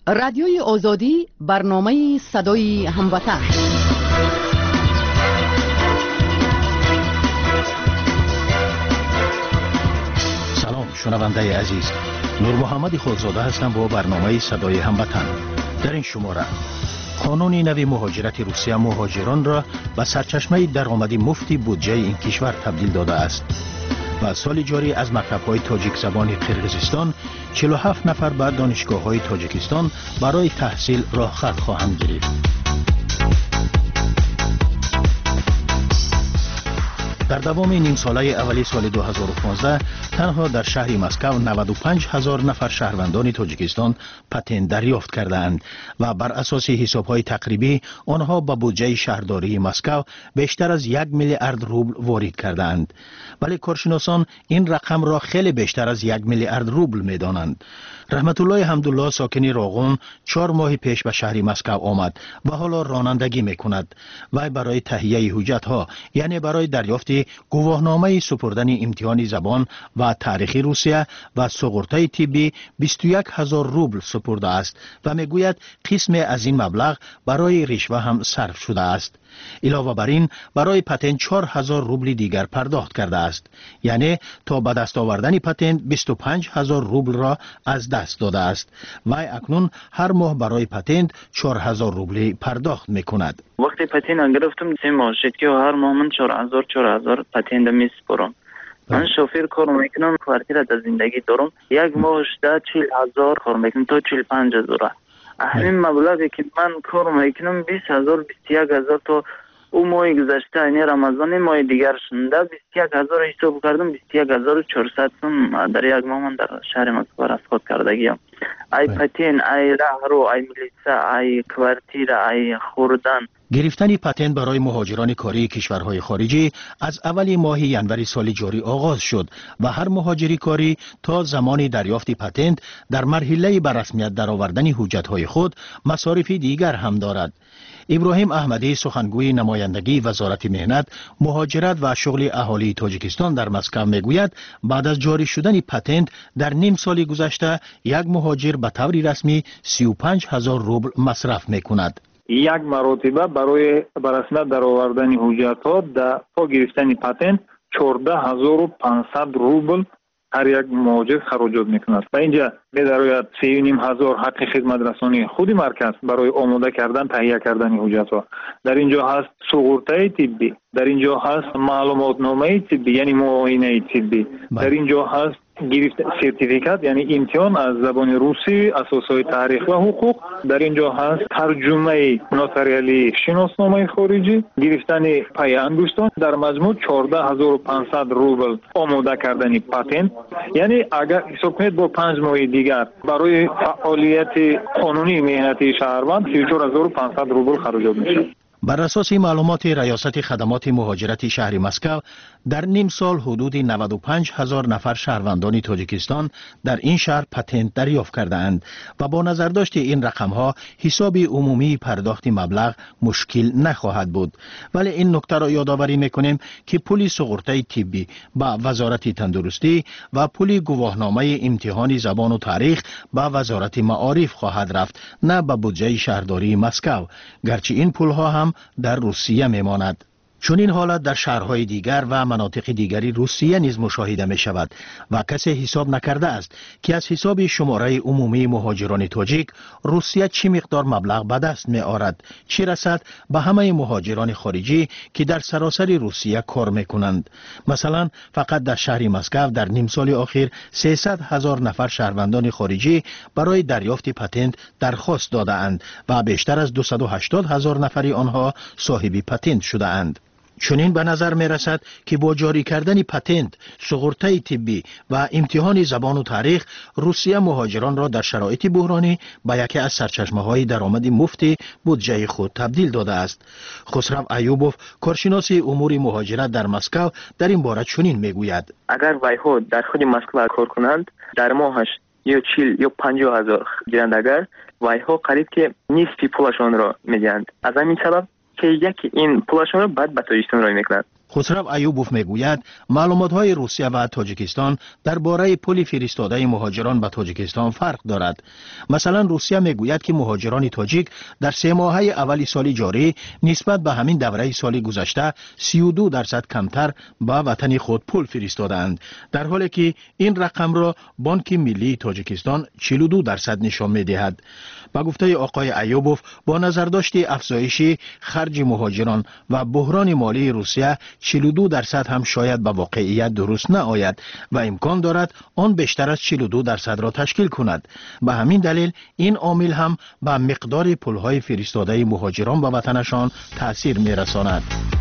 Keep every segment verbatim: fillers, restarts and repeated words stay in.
رادیوی آزادی برنامه صدای هموطن. سلام شنونده عزیز، نور محمد خودزاده هستم با برنامه صدای هموطن. در این شماره قانون نوی مهاجرت روسیه مهاجران را به سرچشمه درآمد مفتی بودجه این کشور تبدیل داده است. و سال جاری از مکتب‌های تاجیک زبان قرقیزستان چهل و هفت نفر به دانشگاه‌های تاجیکستان برای تحصیل راه خط خواهند گرفت. در دوام نیم ساله اولی سال دو هزار و پانزده تنها در شهر مسکو نود و پنج هزار نفر شهروندان تاجیکستان پتنت دریافت کردند و بر اساس حساب‌های تقریبی آنها به بودجه شهرداری مسکو بیشتر از یک میلیارد روبل وارد کردند. ولی کارشناسان این رقم را خیلی بیشتر از یک میلیارد روبل می‌دانند. رحمت الله حمدالله ساکن راغون چهار ماه پیش به شهر مسکو آمد و حالا رانندگی می‌کند. وی برای تهیه حجت‌ها یعنی برای دریافت گواهنامه سپردن امتحان زبان و تاریخ روسیه و سقورته طبی بیست و یک هزار روبل سپرده است و میگوید قسم از این مبلغ برای رشوه هم صرف شده است. علاوه بر این برای پتنت چهار هزار روبل دیگر پرداخت کرده است. یعنی تا به دست آوردن پتنت بیست و پنج هزار روبل را از دست داده است. وی اکنون هر ماه برای پتنت چهار هزار روبل پرداخت میکند. وقتی پتنت گرفتم سه ماه شد که هر ماه من چهار هزار چهار هزار پتنت میسپرم. من شوفر کار میکنم، کوارتیر در زندگی دارم. یک ماه شده چهل هزار کار میکنم تا چهل و پنج هزار. همین مبلغی که من کار میکنم بیست هزار بیست و یک هزار تا او ماه گذشته این رمضان ماه دیگر شنده بیست و یک هزار حساب کردم. بیست و یک هزار و چهارصد سوم در یک ماه من در شهر مسکو رفت کردگیم. ای پتین، ای راهرو، ای ملیسا، ای کوارتیر، ای خوردن. گرفتن پتنت برای مهاجران کاری کشورهای خارجی از اول ماه ینوری سال جاری آغاز شد و هر مهاجری کاری تا زمان دریافت پتنت در مرحله به رسمیت درآوردن حجت‌های خود مصارف دیگر هم دارد. ابراهیم احمدی سخنگوی نمایندگی وزارت مهنت، مهاجرت و شغل اهالی تاجیکستان در مسکو میگوید بعد از جاری شدن پتنت در نیم سال گذشته یک مهاجر به طور رسمی سی و پنج هزار روبل مصرف میکند. یک مرتبه برای برسمیت درآوردن حجت‌ها در پا گرفتن پتنت چهارده هزار و پانصد روبل هر یک مهاجر خراجات میکند و اینجا می‌دراید سه و نیم هزار حق خدمت رسانی خود مرکز برای آماده کردن تهیه کردن حجت‌ها. در اینجا هست سقورته طبی، در اینجا هست معلومات نامه طبی یعنی معاینه طبی، در اینجا هست گرفت سرتیفیکات یعنی امتحان از زبان روسی، اساسهای تاریخ و حقوق، در اینجا هست ترجمه نوتاریالی شناسنامه خارجی، گرفتن پای انگشتان. در مجموع چهارده هزار و پانصد روبل آماده کردن پتنت. یعنی اگر حساب کنید با پنج ماه دیگر برای فعالیت قانونی مهنتی شهروند سی و چهار هزار و پانصد روبل خراجات میشه. بر اساس معلومات ریاست خدمات مهاجرت شهر مسکو در نیم سال حدود نود و پنج هزار نفر شهروندان تاجیکستان در این شهر پتنت دریافت کرده اند و با نظرداشت این رقم ها حساب عمومی پرداخت مبلغ مشکل نخواهد بود. ولی این نکته را یادآوری میکنیم که پول سقورته طبی با وزارت تندرستی و پول گواهنامه امتحان زبان و تاریخ با وزارت معارف خواهد رفت، نه به بودجه شهرداری مسکو، گرچه این پول ها هم در روسیه میماند. چون این حالت در شهرهای دیگر و مناطق دیگری روسیه نیز مشاهده می شود و کسی حساب نکرده است که از حساب شماره عمومی مهاجران تاجیک روسیه چه مقدار مبلغ به دست می آورد، چه رسد به همه مهاجران خارجی که در سراسر روسیه کار می کنند. مثلا فقط در شهر مسکو در نیم سال اخیر سیصد هزار نفر شهروندان خارجی برای دریافت پتنت درخواست داده اند و بیشتر از دویست و هشتاد هزار نفری آنها صاحب پتنت شده اند. چنین به نظر می رسد که با جاری کردن پتنت، سقورته طبی و امتحان زبان و تاریخ روسیه مهاجران را در شرایط بحرانی به یکی از سرچشمه‌های درآمد مفتی بودجه خود تبدیل داده است. خسرو ایوبوف کارشناس امور مهاجرت در مسکو در این باره چنین می گوید: اگر ویها در خود مسکو کار کنند در ماهش یا چهل یا پنجاه هزار گیرند، اگر ویها قریب که نصف پولشان را میدهند. از همین سبب که یکی این پولشان رو بعد به تاجیکستان رای میکنند. خسرو ایوبوف میگوید معلومات‌های روسیه و تاجیکستان درباره پل فرستاده مهاجران به تاجیکستان فرق دارد. مثلا روسیه میگوید که مهاجران تاجیک در سه ماهه اول سال جاری نسبت به همین دوره سال گذشته سی و دو درصد کمتر به وطن خود پول فرستادند، در حالی که این رقم را بانک ملی تاجیکستان چهل و دو درصد نشان می‌دهد. با گفته آقای ایوبوف با نظرداشت افزایش خرج مهاجران و بحران مالی روسیه چهل و دو درصد هم شاید به واقعیت درست نآید و امکان دارد آن بیشتر از چهل و دو درصد را تشکیل کند. به همین دلیل این عامل هم به مقدار پولهای فرستاده مهاجران به وطنشان تأثیر می‌رساند.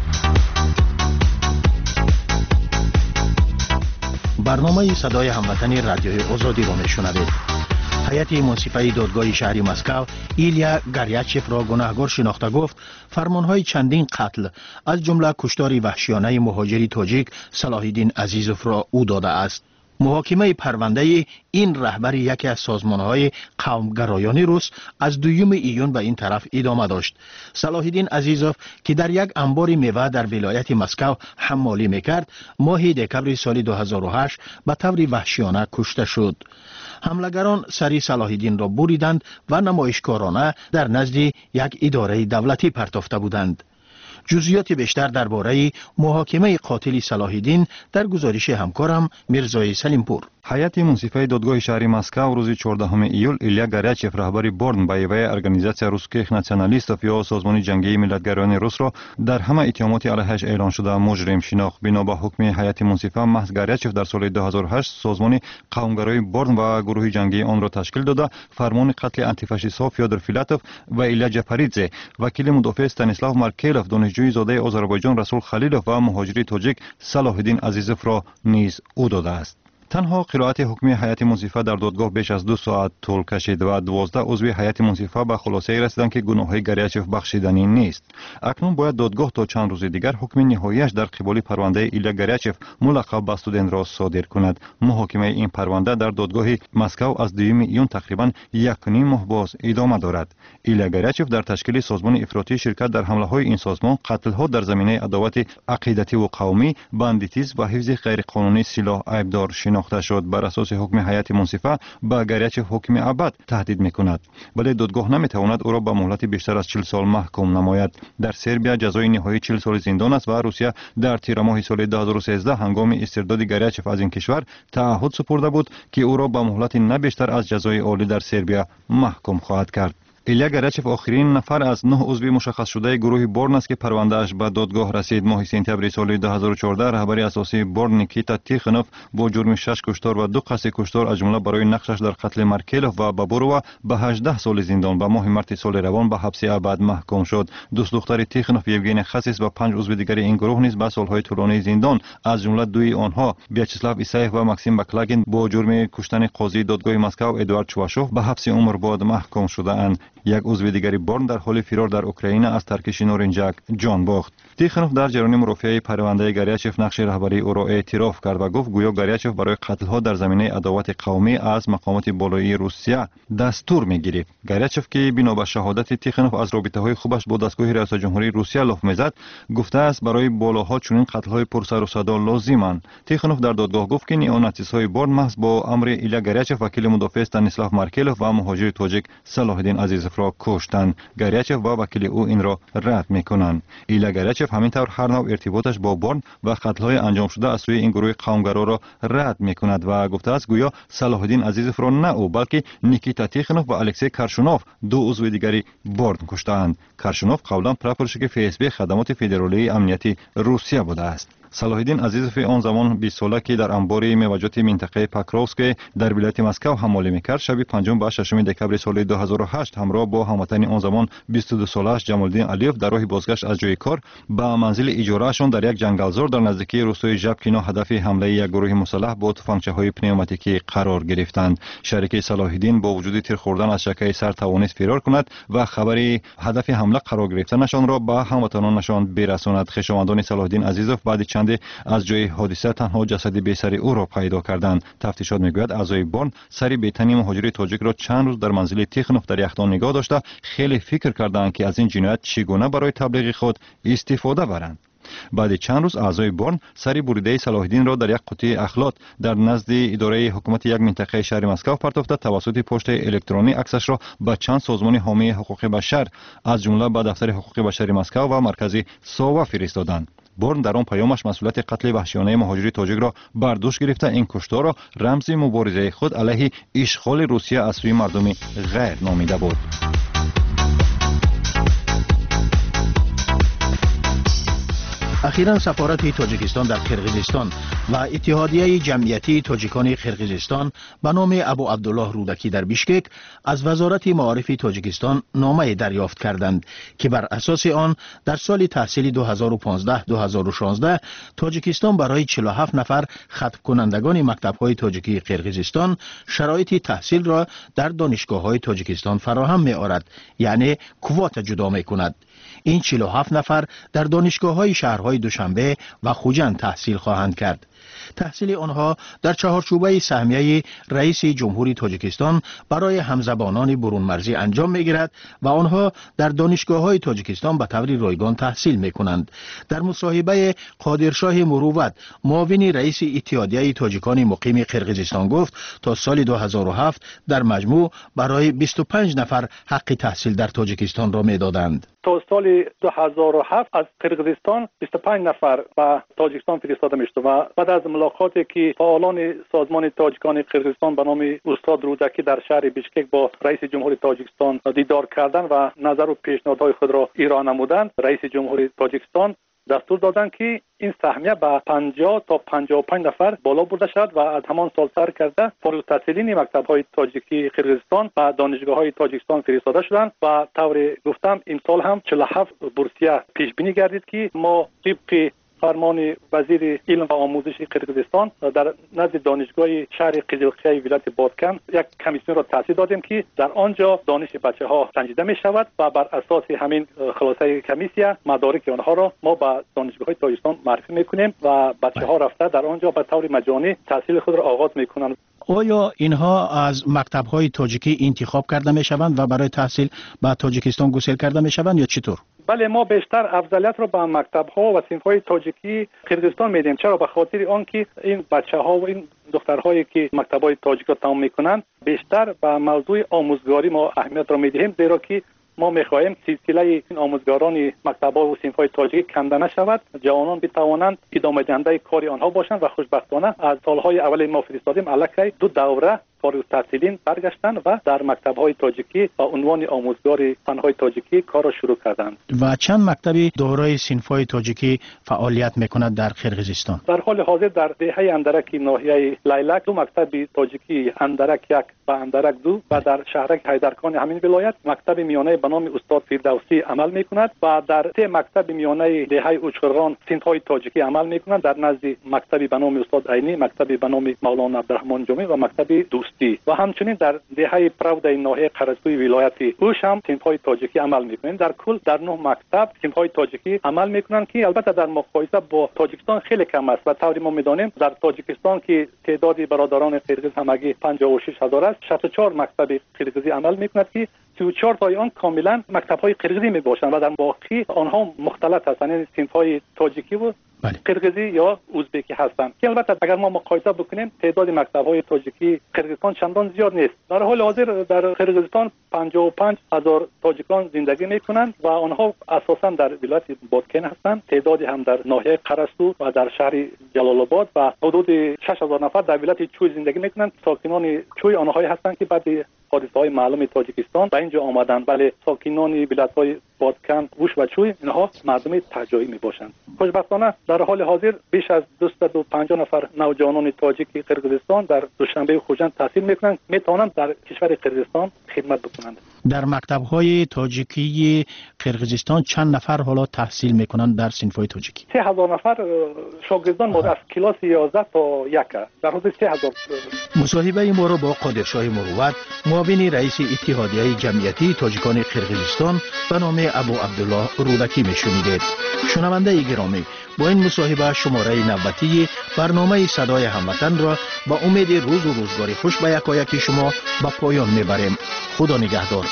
برنامه صدای هموطنی رادیوی آزادی را میشنوید. هیئت منصفه دادگاه شهری مسکو ایلیا گریاچف را گناهکار شناخته گفت فرمانهای چندین قتل از جمله کشتار وحشیانه مهاجری تاجیک صلاح الدین عزیزوف را او داده است. محاکمه پرونده این رهبر یکی از سازمانهای قومگرایان روس از دوم ایون به این طرف ادامه داشت. صلاح الدین عزیزوف که در یک انبار میوه در ولایت مسکو حمالی میکرد، ماه دکمبر سال دو هزار و هشت به طور وحشیانه کشته شد. حملگران سری صلاح الدین را بریدند و نمایشکارانه در نزد یک اداره دولتی پرتافته بودند. جزئیات بیشتر درباره محاکمه قاتل صلاح الدین در گزارش همکارم میرزای سلیمپور. هیئت منصفه دادگاه شهری مسکو روز چهاردهم ایول ایلیا گریاچف رهبر بورن به ایوه ارگانیزاسیا روسکیخ ناسیونالیستов یا سازمان جنگی ملتگرایان روس را در همه اتهامات علیهش اعلان شده مجرم شناخت. بنا به حکم هیئت منصفه محض گریاچف در سال دو هزار و هشت سازمان قومگرای بورن و گروه جنگی آن را تشکیل داده فرمان قتل آنتیفاشیست‌ها فیودور فیلاتوف و ایلیا جپاریدزه، وکیل مدافع استانیسلاو مارکلوف، دانشجوی زاده آذربایجان رسول خلیلوف و مهاجری تاجیک صلاح الدین عزیزوف را نیز او داده است. تنها قرائت حکمی هیئت منصفه در دادگاه بیش از دو ساعت طول کشید و دوازده عضو هیئت منصفه به خلاصه رسیدند که گناههای گریاچف بخشیدنی نیست. اکنون باید دادگاه تا چند روز دیگر حکم نهاییش در قبال پرونده ایلیا گریاچف ملقب به استودنت را صادر کند. محاکمه این پرونده در دادگاه مسکو از دوم ایون تقریبا یک و نیم ماه باز ادامه دارد. ایلیا گریاچف در تشکیل سازمان افراطی شرکت در حمله‌های این سازمان، قتل‌ها در زمینه عداوت عقیدتی و قومی، باندیتیسم و حفظ غیرقانونی سلاح عیبدار شناخته شد. بر اساس حکم هیئت منصفه به گریاچف حکم ابد تهدید میکند، ولی دادگاه نمیتواند او را به مهلت بیشتر از چهل سال محکوم نماید. در سربیا جزای نهایی چهل سال زندان است و روسیه در تیر ماه سال دو هزار و سیزده هنگام استرداد گریاچف از این کشور تعهد سپرده بود که او را به مهلت نه بیشتر از جزای عالی در سربیا محکوم خواهد کرد. ایلیا گریاچف آخرین نفر از نه عضو مشخص شده گروه بورن است که پروندهش به دادگاه رسید. ماه سپتامبر سال دو هزار و چهارده رهبر اساسی بورن نیکیتا تیخنوف با جرم شش کشتار و دو قصد کشتار از جمله برای نقشش در قتل مارکلوف و بابوروا به هجده سال زندان و ماه مارس سال روان به حبس ابد محکوم شد. دوست دختر تیخنوف یوگین خسیس و پنج عضو دیگر این گروه نیز به سالهای طولانی زندان از جمله دوی آنها ویاچسلاو ایسایف و ماکسیم بکلاگین با جرم کشتن قاضی دادگاه مسکو ادوارد چواشوف به حبس عمر بعد محکوم شده‌اند. یک عضو دیگری بورن در حال فرار در اوکراین از ترکش نورنجک جان باخت. تیخنوف در جریان مرافعه پرونده گریاچف نقش رهبری او را اعتراف کرد و گفت گویا گریاچف برای قتل‌ها در زمینه عداوت قومی از مقامات بالایی روسیه دستور می‌گیرد. گریاچف که بنا به شهادت تیخنوف از رابطه‌های خوبش با دستگاه ریاست جمهوری روسیه لاف می‌زد، گفته است برای بالاها چنین قتل‌های پرسر و صدا لازمند. تیخنوف در دادگاه گفت که نیوناتیست‌های بورن محض با امر ایلیا گریاچف وکیل مدافع استانیسلاو مارکلوف و مهاجر تاجیک صلاح الدین عزیزوف را کشتند. گریاچف و وکیل او این را رد می‌کنند. ایلیا گریاچف همینطور هر نوع ارتباطش با بورن و قتل‌های انجام شده از سوی این گروه قومگرا را رد می‌کند و گفته است گویا صلاح الدین عزیزوف را نه او بلکه نیکیتا تیخنوف و الکسی کارشونوف دو عضو دیگری بورن کشتند. کارشونوف قبلا پرپرشک اف اس بی خدمات فدرالی امنیتی روسیه بوده است. صلاح الدین عزیزوف آن زمان بیست ساله که در انبار میوه‌جات منطقه پاکروفسک در ولایت مسکو حمالی میکرد، شب پنجم و ششم دکمبر سال دو هزار و هشت همراه با هموطن آن زمان بیست و دو سالش جمالدین علیوف در راه بازگشت از جای کار به منزل اجارهشان در یک جنگلزار در نزدیکی روستای ژبکینا هدف حمله یک گروه مسلح با تفنگچه‌های پنوماتیکی قرار گرفتند. شریک صلاح الدین با وجود تیر خوردن از شکه سر توانست فرار کند و خبری هدف حمله قرار گرفتنشان را به هموطنانشان برساند. خویشاوندان صلاح الدین عزیزوف بعد چند از جای حادثه تنها جسد بی‌سر او را پیدا کردند. تفتیشات میگوید اعضای بورن سری بی‌تنی مهاجر تاجیک را چند روز در منزل تیخنوف در یخدان نگاه داشته خیلی فکر کردند که از این جنایت چگونه برای تبلیغ خود استفاده برند. بعد چند روز اعضای برن سری بریده صلاح الدین را در یک قوطی اخلات در نزد اداره حکومت یک منطقه شهر مسکو پرتافته توسط پشت الکترونی عکسش را به چند سازمان حامی حقوق بشر از جمله به دفتر حقوق بشر مسکو و مرکز ساوا فرستادند. برن در آن پیامش مسئولیت قتل وحشیانه مهاجر تاجیک را بر دوش گرفته این کشتار را رمز مبارزه خود علیه اشغال روسیه از سوی مردم غیر نامیده بود. اخیراً سفارت تاجیکستان در قرقیزستان و اتحادیه جمعیتی تاجیکان قرقیزستان به نام ابو عبدالله رودکی در بیشکک از وزارت معارف تاجیکستان نامه دریافت کردند که بر اساس آن در سال تحصیلی دو هزار و پانزده دو هزار و شانزده تاجیکستان برای چهل و هفت نفر ختم کنندگان مکتب‌های تاجیکی قرقیزستان شرایط تحصیل را در دانشگاه‌های تاجیکستان فراهم می‌آورد، یعنی کوات جدا می‌کند. این چهل و هفت نفر در دانشگاه‌های شهرهای دوشنبه و خوجند تحصیل خواهند کرد. تحصیل آنها در چهارچوبه سهمیه رئیس جمهوری تاجیکستان برای همزبانان برون مرزی انجام می‌گیرد و آنها در دانشگاه‌های تاجیکستان به طور رایگان تحصیل می‌کنند. در مصاحبه قادرشاه مروت معاون رئیس اتحادیه تاجیکان مقیم قرقیزستان گفت تا سال دو هزار و هفت در مجموع برای بیست و پنج نفر حق تحصیل در تاجیکستان را می‌دادند. تا سال دو هزار و هفت از قرقیزستان بیست و پنج نفر به تاجیکستان فرستاده می‌شد و بعد از ملاقاتی که فعالان سازمان تاجیکان قرقیزستان به نام استاد رودکی در شهر بیشکک با رئیس جمهوری تاجیکستان دیدار کردند و نظر و پیشنهادهای خود را ایران نمودند، رئیس جمهوری تاجیکستان دستور دادند که این سهمیه به پنجاه تا پنجاه و پنج نفر بالا برده شد و از همان سال سر کرده فارغ التحصیلین مکتب‌های تاجیکی قرقیزستان و دانشگاه‌های تاجیکستان فرستاده شدند و طور گفتم امسال هم چهل و هفت بورسیه پیش بینی گردید که ما طبق فرمان وزیر علم و آموزش قرقیزستان در نزد دانشگاه شهر قزلقیه ولایت بادکن یک کمیسیون را تأسیس دادیم که در آنجا دانش بچه‌ها سنجیده می شود و بر اساس همین خلاصه کمیسیون مدارک آنها را ما به دانشگاه‌های تاجیکستان معرفی می‌کنیم و بچه‌ها رفته در آنجا به طور مجانی تحصیل خود را آغاز می‌کنند. آیا اینها از مکتب‌های تاجیکی انتخاب کرده می‌شوند و برای تحصیل به تاجیکستان گسیل کرده می‌شوند یا چطور؟ بله، ما بیشتر افضلیت رو به مکتب‌ها و صنف‌های تاجیکی قرقیزستان میدیم. چرا؟ به خاطر آنکه این بچه‌ها و این دخترهایی که مکتب‌های تاجیک را تمام می‌کنند بیشتر به موضوع آموزگاری ما اهمیت را می‌دهیم، زیرا که ما می‌خواهیم سلسله این آموزگاران مکتب‌ها و صنف‌های تاجیکی کنده نشود، جوانان بتوانند ادامه دهنده کار آنها باشند و خوشبختانه از سال‌های اول ما فرستادیم الکی دو دوره فارغ التحصیلین برگشتند و در مکتب‌های تاجیکی با عنوان آموزگار فن‌های تاجیکی کار را شروع کردند. و چند مکتبی دارای صنف‌های تاجیکی فعالیت می‌کند در قرقیزستان؟ در حال حاضر در دهه اندرک ناحیه لیلک دو مکتب تاجیکی، اندرک یک و اندرک دو و در شهرک حیدرخان همین ولایت مکتب میانه به نام استاد فردوسی عمل می‌کند و در سه مکتب میانه دهه اوچخرغان صنف‌های تاجیکی عمل می‌کنند در نزد مکتب به نام استاد عینی، مکتب به نام مولانا عبدالرحمن جامی و مکتب دوستی و همچنین در دهه پراود ناحیه قرضوی ولایت اوش هم صنف‌های تاجیکی عمل می‌کنند. در کل در نه مکتب صنف‌های تاجیکی عمل می‌کنند که البته در مقایسه با تاجیکستان خیلی کم است و طوری ما می‌دانیم در تاجیکستان که تعداد برادران قرقیز همگی پنجاه و شش هزار است، شصت و چهار مکتب قرقیزی عمل می‌کند که سی و چهار تای آن کاملا مکتب‌های قرقیزی میباشند و در باقی آنها مختلط هستند، یعنی صنف‌های تاجیکی و قرقیزی یا ازبکی هستند که البته اگر ما مقایسه بکنیم تعداد مکتب‌های تاجیکی قرقیزستان چندان زیاد نیست. در حال حاضر در قرقیزستان پنجاه و پنج هزار تاجیکان زندگی میکنند و آنها اساساً در ولایت بادکن هستند، تعدادی هم در ناحیه قرستو و در شهر جلال آباد و حدود شش هزار نفر در ولایت چوی زندگی میکنند. ساکنان چوی آنهایی هستند که بعد حادثه‌های معلوم تاجیکستان به اینجا آمدند، ولی ساکنان ولایت‌های بادکن، ووش و چوی اینها مردم تاجایی میباشند. خوشبختانه در حال حاضر بیش از دویست و پنجاه نفر نوجوانان تاجیک قرقیزستان در دوشنبه و خوجند تحصیل میکنند، میتوانند در کشور قرقیزستان خدمت بکنند. در مکتب‌های تاجیکی قرقیزستان چند نفر حالا تحصیل میکنند در صنف‌های تاجیکی؟ سه هزار نفر شاگردان ما از کلاس یازده تا یک در حدود سه هزار. مصاحبه ما را با قادرشاه مروت معاون رئیس اتحادیه جمعیتی تاجیکان قرقیزستان به نام ابو عبدالله رودکی میشنیدید. شنونده گرامی، با این مصاحبه شماره نوبتی برنامه صدای هموطن را با امید روز و روزگاری خوش به یکایک شما به پایان میبریم. خدا نگهدار.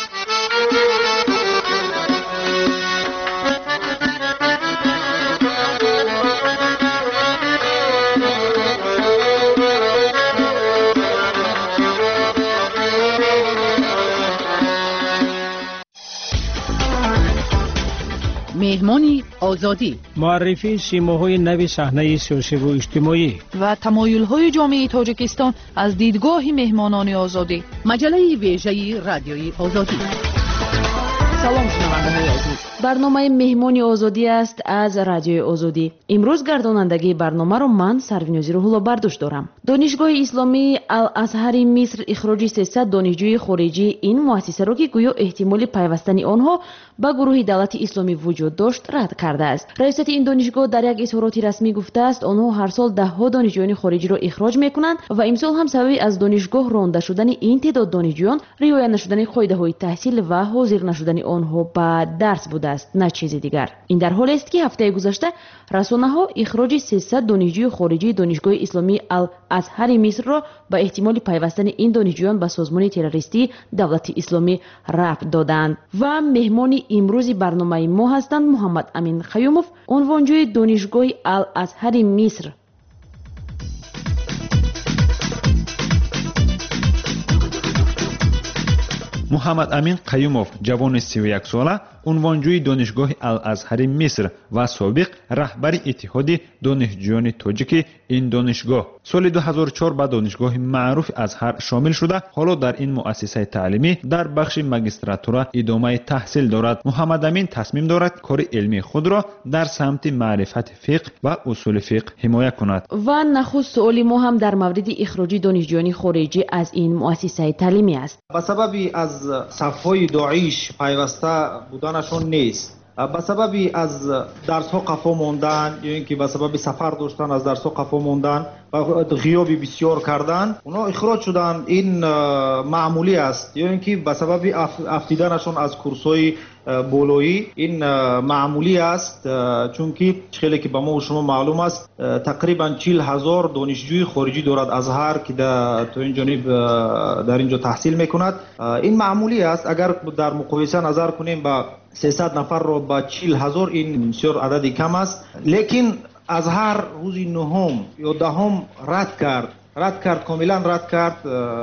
مهمانی آزادی، معرفی سیماهای نو صحنه سیاسی و اجتماعی و تمایل‌های جامعه تاجیکستان از دیدگاه مهمانان آزادی. مجله ویژه رادیوی آزادی. سلام شنونده‌های عزیز، برنامه مهمانی آزادی است از رادیوی آزادی. امروز گردانندگی برنامه را من سروینوزی روح‌الله برداشت دارم. دانشگاه اسلامی الازهر مصر اخراج سیصد دانشجوی خارجی این مؤسسه را که گویا احتمال پیوستن آنها به گروه دولت اسلامی وجود داشت رد کرده است. رئیست این دانشگاه در یک اظهاراتی رسمی گفته است آنها هر سال ده ها دانشجویان خارجی را اخراج می‌کنند و امسال هم سبب از دانشگاه رانده شدن این تعداد دانشجویان رعایت نشدن قاعده‌های تحصیل و حاضر نشدن آنها به درس بوده است، نه چیزی دیگر. این در حالی است که هفته گذشته رسانه‌ها اخراج سیصد دانشجوی خارجی دانشگاه اسلامی الازهر مصر را به احتمال پیوستن این دانشجویان به سازمان تروریستی دولت اسلامی رفع دادند. و مهمان امروز برنامه ما هستند محمد امین خیوموف، عنوانجوی دانشگاه الازهر مصر. محمد امین قیوموف جوان سی و یک ساله، عنوانجوی دانشگاه الازهر مصر و سابق رهبر اتحاد دانشجویان تاجیک این دانشگاه، سال دو هزار و چهار به دانشگاه معروف ازهر شامل شده. حالا در این مؤسسه تعلیمی در بخش ماجستراتورا ادامه تحصیل دارد. محمد امین تصمیم دارد کار علمی خود را در سمت معرفت فقه و اصول فقه حمایت کند. و نخست سؤال ما هم در مورد اخراج دانشجویان خارجی از این مؤسسه تعلیمی است. به سبب از صفهای داعش پیوسته بودنشون نیست، به سبب از درس ها قفا ماندن یا اینکه به سبب سفر داشتن از درس ها قفا ماندن و غیابی بسیار کردن اونا اخراج شدن. این معمولی است. یا اینکه به سبب افتیدنشون از کورس های بولویی، این معمولی است، چون که خیلی که به ما و شما معلوم است تقریبا چهل هزار دانشجوی خارجی دارد ازهر که در تو این جانب در اینجا تحصیل میکند. این معمولی است. اگر در مقایسه نظر کنیم با سیصد نفر رو با چهل هزار، این بسیار عددی کم است. لیکن ازهر روز نهم یا دهم رد کرد رد کرد کاملا رد کرد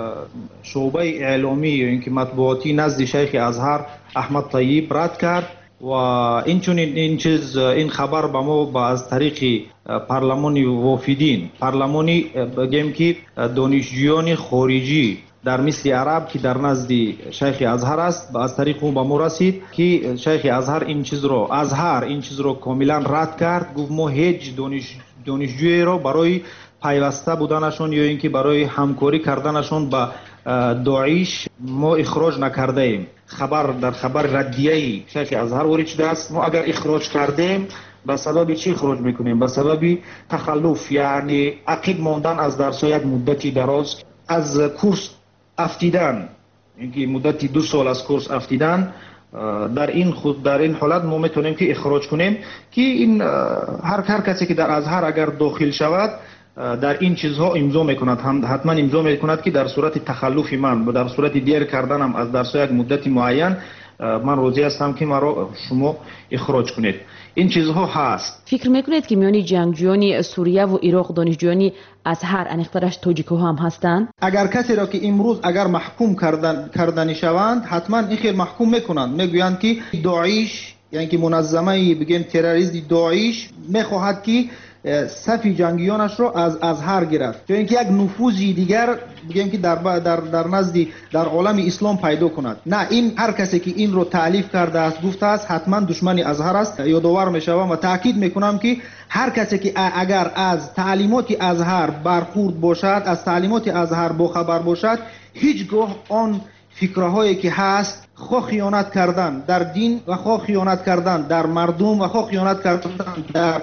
شعبه اعلامی یا اینکه مطبوعاتی نزد شیخ ازهر احمد طیب رد کرد و این چون این چیز این خبر به ما با از طریق پارلمانی وافدین پارلمانی بگیم که دانشجویان خارجی در مثل عرب که در نزد شیخ ازهر است، از طریق اون به ما رسید که شیخ ازهر این چیز رو ازهر این چیز رو کاملا رد کرد. گفت ما هیچ دانش دانشجویی رو برای پیوسته بودنشون یا اینکه برای همکاری کردنشون با داعش ما اخراج نکرده ایم. خبر در خبر ردیه شیخ ازهر وارد شده است. ما اگر اخراج کردیم به سبب چی اخراج میکنیم؟ به سبب تخلف، یعنی عقب ماندن از درس یک مدتی دراز، از کورس افتیدن، اینکه مدتی دو سال از کورس افتیدن. در این خود در این حالت ما میتونیم که اخراج کنیم که این هر هر کسی که در ازهر اگر داخل شود در این چیزها امضا میکند، حتما امضا میکند که در صورت تخلف من و در صورت دیر کردنم از درس یک مدت معین من راضی هستم که مرا شما اخراج کنید. این چیزها هست. فکر میکنید که میانی جنگجویان سوریه و عراق دانشجویان ازهر انیخترش تاجیک‌ها هم هستند؟ اگر کسی را که امروز اگر محکوم کردن کردنی شوند حتما این خیر محکوم میکنند. میگویند که داعش یعنی که منظمه بگیم تروریست داعش میخواهد که صف جنگیانش را از ازهر گرفت، چون اینکه یک نفوذی دیگر بگیم که در در در نزد در عالم اسلام پیدا کند. نه، این هر کسی که این رو تالیف کرده است گفته است حتما دشمن ازهر است. یادآور میشوم و تاکید میکنم که هر کسی که اگر از تعلیمات ازهر برخورد باشد، از تعلیمات ازهر باخبر باشد، هیچگاه آن فکرهایی که هست خواه خیانت کردن در دین و خواه خیانت کردن در مردم و خواه خیانت کردن در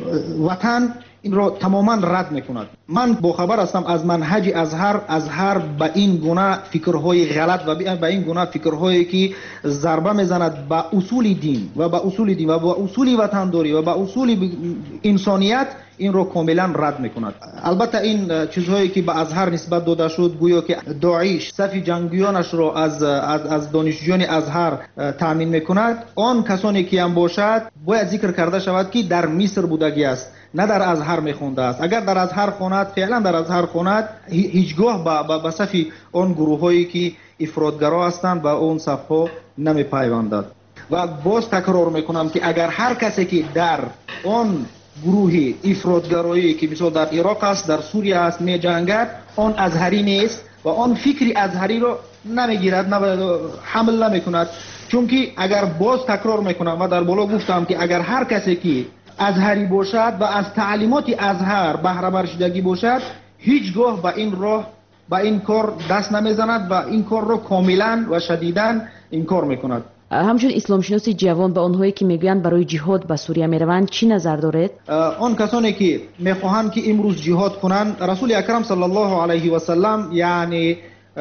وطن این را تماما رد میکند. من با خبر هستم از منهج ازهر ازهر به این گونه فکرهای غلط و به این گونه فکرهایی که ضربه میزند به اصول دین و به اصول دین و به اصول وطنداری و به اصول انسانیت این رو کاملا رد میکند. البته این چیزهایی که به ازهر نسبت داده شد گویا که داعش صف جنگیانش را از از, از دانشجویان ازهر تامین میکند، آن کسانی که هم باشد باید ذکر کرده شود که در مصر بودگی است، نه در ازهر میخونده است. اگر در ازهر خواند، فعلا در ازهر خواند، هیچگاه به به صف آن گروهایی که افراطگرا هستند و اون صفها نمیپیوندد. و باز تکرار میکنم که اگر هر کسی که در آن گروه افراطگرایی که مثلا در عراق است، در سوریه است میجنگد، آن ازهری نیست و آن فکری ازهری رو نمیگیرد، حمل نمیکند. چون که اگر باز تکرار میکنم و در بالا گفتم که اگر هر کسی که ازهری باشد و از تعلیمات ازهر بهره بر شدگی باشد، هیچگاه به این راه به این کار دست نمیزند و این کار رو کاملا و شدیداً انکار میکند. همچون اسلام شناسی جوان به آنهایی که میگویند برای جهاد به سوریه میروند چی نظر دارید؟ آن کسانی که میخواهند که امروز جهاد کنند، رسول اکرم صلی الله علیه و سلم یعنی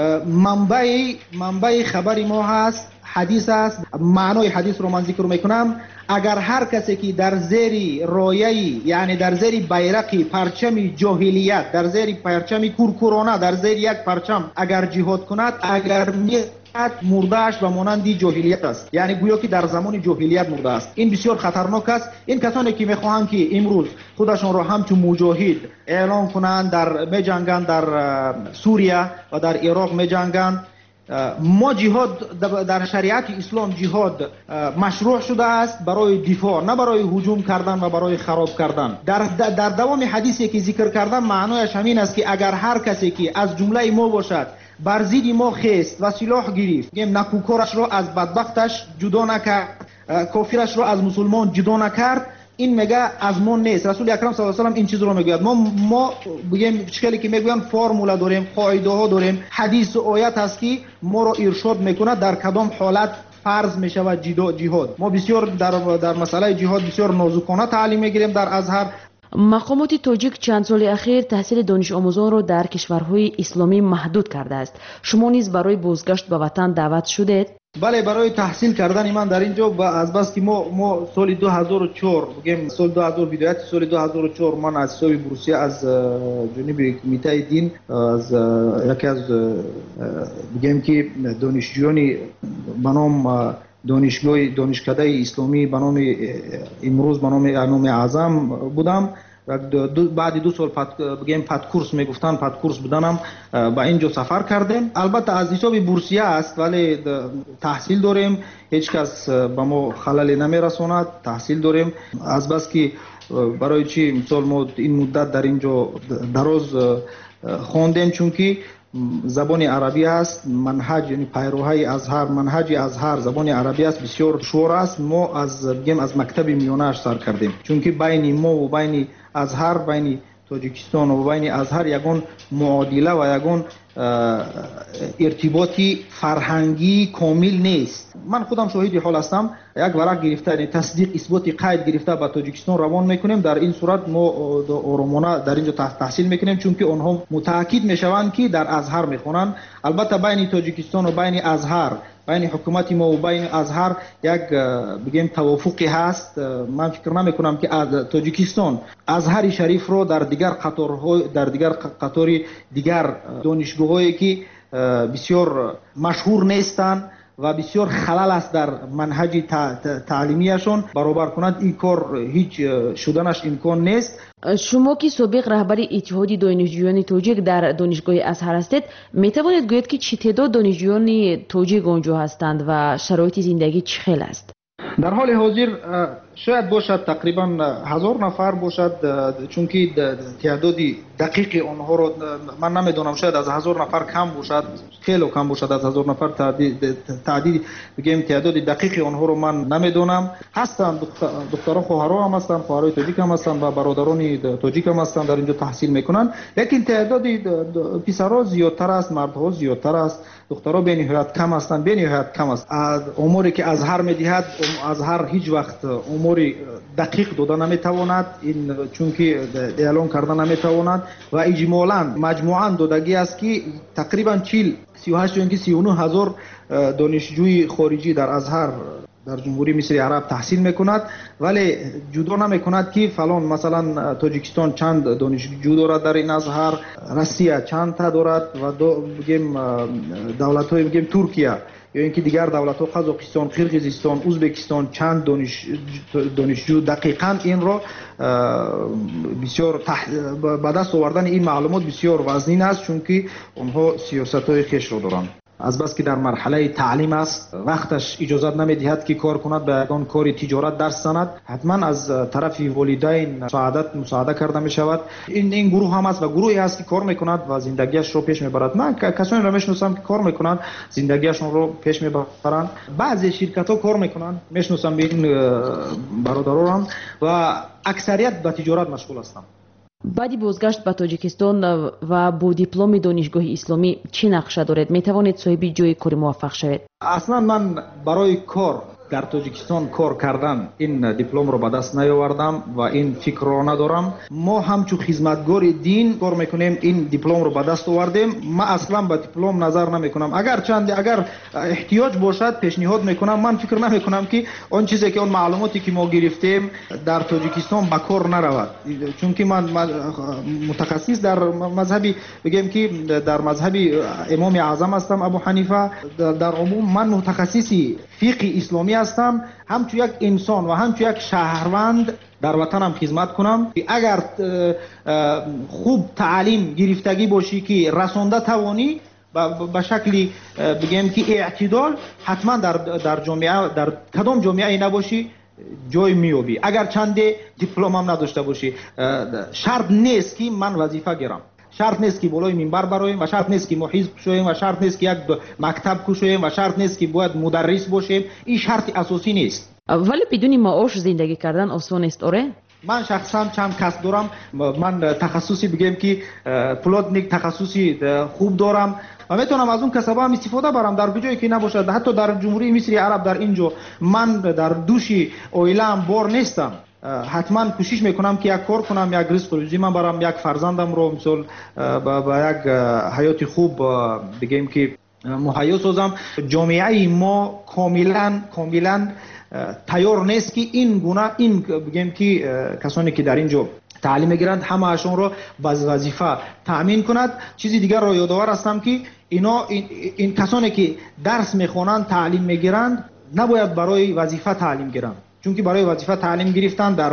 منبع منبع خبر ما هست، حدیث است. معنای حدیث رو من ذکر میکنم. اگر هر کسی که در زیر رایه یعنی در زیر بیرق پرچم جاهلیت، در زیر پرچم کورکورانه، در زیر یک پرچم اگر جهاد کند، اگر مردهش و مانندی جاهلیت است، یعنی گویا که در زمان جاهلیت مرده است. این بسیار خطرناک است. این کسانی که میخواهند که امروز خودشون را همچون مجاهد اعلان کنند، در میجنگند، در سوریه و در عراق میجنگند. ما جهاد در شریعت اسلام جهاد مشروع شده است برای دفاع، نه برای هجوم کردن و برای خراب کردن. در در دوام حدیثی که ذکر کردم معنایش همین است که اگر هر کسی که از جمله ما باشد بر ضد ما خیست و سلاح گرفت، میگم نکوکارش را از بدبختش جدا نکرد، کافرش را از مسلمان جدا نکرد، این میگه از ما نیست. رسول اکرم صلی الله علیه و سلم این چیز رو میگوید. ما ما بگیم شکلی که میگویم فرموله داریم، قاعده ها داریم، حدیث و آیت هست که ما رو ارشاد میکنه در کدام حالت فرض میشود جهاد. ما بسیار در در مسئله جهاد بسیار نازکانه تعلیم میگیریم در ازهر. مقامات تاجیک چند سال اخیر تحصیل دانش آموزان را در کشورهای اسلامی محدود کرده است. شما نیز برای بازگشت به وطن دعوت شدید؟ بله، برای تحصیل کردن من در اینجا و از بس که ما ما سال دو هزار و چهار بگیم سال دو هزار بدایت سال دو هزار و چهار من از حساب بورسیه از جنوب کمیته دین از یکی از بگیم که دانشجویان به نام دانشگاه دانشکده اسلامی به نام امروز به نام انعام اعظم بودم. بعد دو سال پد بگیم پد کورس میگفتن پد کورس بودنم با اینجا سفر کردیم. البته از حساب بورسیه است ولی تحصیل داریم، هیچ کس به ما خلل نمیرساند. تحصیل داریم از بس که برای چی مثال ما این مدت در اینجا دراز خواندیم، چون که زبان عربی است، منهج یعنی پیروهای ازهر، منهج ازهر زبان عربی است، بسیار شور است. ما از بگیم از مکتب میانه سر کردیم، چون که بین ما و بین ازهر، بین تاجیکستان و بین ازهر یگان معادله و یگان ارتباطی فرهنگی کامل نیست. من خودم شاهد حال هستم. یک ورق گرفته یعنی تصدیق اثبات قید گرفته به تاجیکستان روان میکنیم. در این صورت ما آرامانه در اینجا تحصیل میکنیم، چون که آنها متأکد میشوند که در ازهر میخونند. البته بین تاجیکستان و بین ازهر، بین حکومت ما و بین ازهر یک بگیم توافقی هست. من فکر نمی کنم که از تاجیکستان ازهر شریف رو در دیگر قطارهای در دیگر قطاری دیگر دانشگاهایی که بسیار مشهور نیستند و بسیار خلل است در منهج تعلیمیشون برابر کند. این کار هیچ شدنش امکان نیست. شما که سابق رهبر اتحاد دانشجویان تاجیک در دانشگاه ازهر هستید، می توانید گویید که چه تعداد دانشجویان تاجیک آنجا هستند و شرایط زندگی چه خیلی است؟ در حال حاضر شاید باشد تقریبا هزار نفر باشد، چون که تعداد دقیق آنها رو من نمیدونم. شاید از هزار نفر کم باشد، خیلی کم باشد از هزار نفر. تعداد تعداد بگیم تعداد دقیق آنها رو من نمیدونم. هستند دختران خواهرها هم هستند، خواهرای تاجیک هم هستند و برادران تاجیک هم هستند در اینجا تحصیل میکنند. لیکن تعداد پسرها زیادتر است، مردها زیادتر است، دخترها به نهایت کم هستند، به نهایت کم است. از اموری که ازهر میدهد، ازهر هیچ وقت اموری دقیق داده نمیتواند، این چون که اعلان کردن نمیتواند و اجمالاً مجموعاً دادگی است که تقریبا چهل سی و هشت یا سی و نه هزار دانشجوی خارجی در ازهر در جمهوری مصر عرب تحصیل میکند، ولی جدا نمیکند که فلان مثلا تاجیکستان چند دانشجو دارد در این ازهر، روسیه چند تا دارد و دو بگیم دولت های بگیم ترکیه یا اینکه دیگر دولت ها قزاقستان، قرقیزستان، ازبکستان چند دانش دانشجو. دقیقاً این را بسیار تح... به دست آوردن این معلومات بسیار وزنین است، چون که اونها سیاست های خیش را دارند. از بس که در مرحله تعلیم است، وقتش اجازت نمیدهد که کار کند، به یگان کار تجارت درس زند. حتما از طرف والدین مساعدت مساعده کرده می شود. این این گروه هم است و گروهی است که کار میکند و زندگیش رو پیش میبرد. من کسانی را میشناسم که کار میکنند، زندگیشون رو پیش میبرند. بعضی شرکت ها کار میکنند، میشناسم این برادران و اکثریت به تجارت مشغول هستند. баъди бозгашт ба тоҷикистон ва бо дипломи донишгоҳи исломӣ чӣ нақша доред? метавонед соҳиби ҷойи кори муваффақ шавед? аслан ман барои кор дар тоҷикистон кор кардан ин дипломро ба даст наёвардам ва ин фикрро надорам. мо ҳамчун хизматгори дин кор мекунем, ин дипломро ба даст овардем. ман аслан ба диплом назар намекунам. агар чанде агар эҳтиёҷ бошад пешниҳод мекунам. ман фикр намекунам ки он чизе ки он маълумоте ки мо гирифтем дар тоҷикистон ба кор наравад, чунки ман мутахассис дар мазҳаби бигем ки дар мазҳаби имоми аъзам ҳастам, абу ҳанифа. дар умум ман мутахассиси фиқҳи исломӣ هستم، همچون یک انسان و همچون یک شهروند در وطنم خدمت کنم. اگر خوب تعلیم گرفتگی باشی که رسانده توانی به شکلی بگیم که اعتدال، حتما در در جامعه در کدام جامعه نباشی جای میابی. اگر چند دیپلم هم نداشته باشی، شرط نیست که من وظیفه گیرم، شرط نیست که بالای منبر برایم و شرط نیست که ما حزب شویم و شرط نیست که یک مکتب کوشیم و شرط نیست که باید مدرس باشیم. این شرط اساسی نیست. ولی بدون معاش زندگی کردن آسان است آره؟ من شخصا چند کسب دارم. من تخصصی بگم که پلاتنیک تخصصی خوب دارم و میتونم از اون کسب‌ها هم استفاده برم در کجایی که نباشد. حتی در جمهوری مصر عرب در اینجا من در دوشی اویلم بار نیستم. حتما کوشش میکنم که یک کار کنم، یک رزق روزی من برام، یک فرزندم رو مثلا با یک حیات خوب بگیم که مهیا سازم. جامعه ما کاملا کاملا تیار نیست که این گونه این بگیم که کسانی که در اینجا تعلیم میگیرند همه اشون رو وظیفه تامین کند. چیزی دیگر رو یادآور هستم که اینا این, این کسانی که درس میخوانند تعلیم میگیرند نباید برای وظیفه تعلیم گیرند، چونکه برای وظیفه تعلیم گرفتن در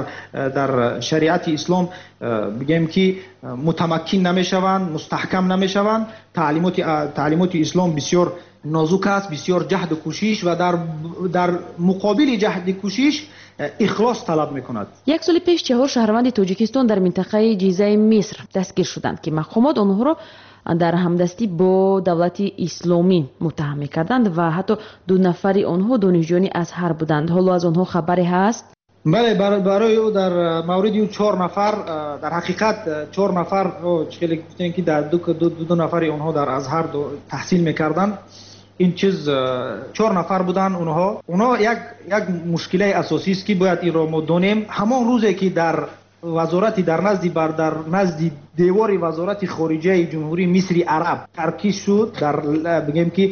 در شریعت اسلام بگیم که متمکن نمیشوند، مستحکم نمیشوند. تعلیمات تعلیمات اسلام بسیار نازک است، بسیار جهد و کوشش و در در مقابل جهد و کوشش اخلاص طلب میکند. یک سال پیش چهار شهروند تاجیکستان در منطقه جیزه مصر دستگیر شدند که مقامات آنها را در همدستی با دولت اسلامی متهم کردند و حتی دو نفری آنها دانشجویان ازهر بودند. حالا از آنها خبری هست؟ بله، برای او در مورد او چهار نفر در حقیقت چهار نفر چه گفتن که در دو دو, دو نفری آنها در ازهر تحصیل میکردند. این چیز چهار نفر بودن. اونها اونها یک یک مشکل اساسی است که باید این را ما دونیم. همان روزی که در وزارت در نزد بر در نزد دیوار وزارت خارجه جمهوری مصر عرب ترکیب شد، در بگیم که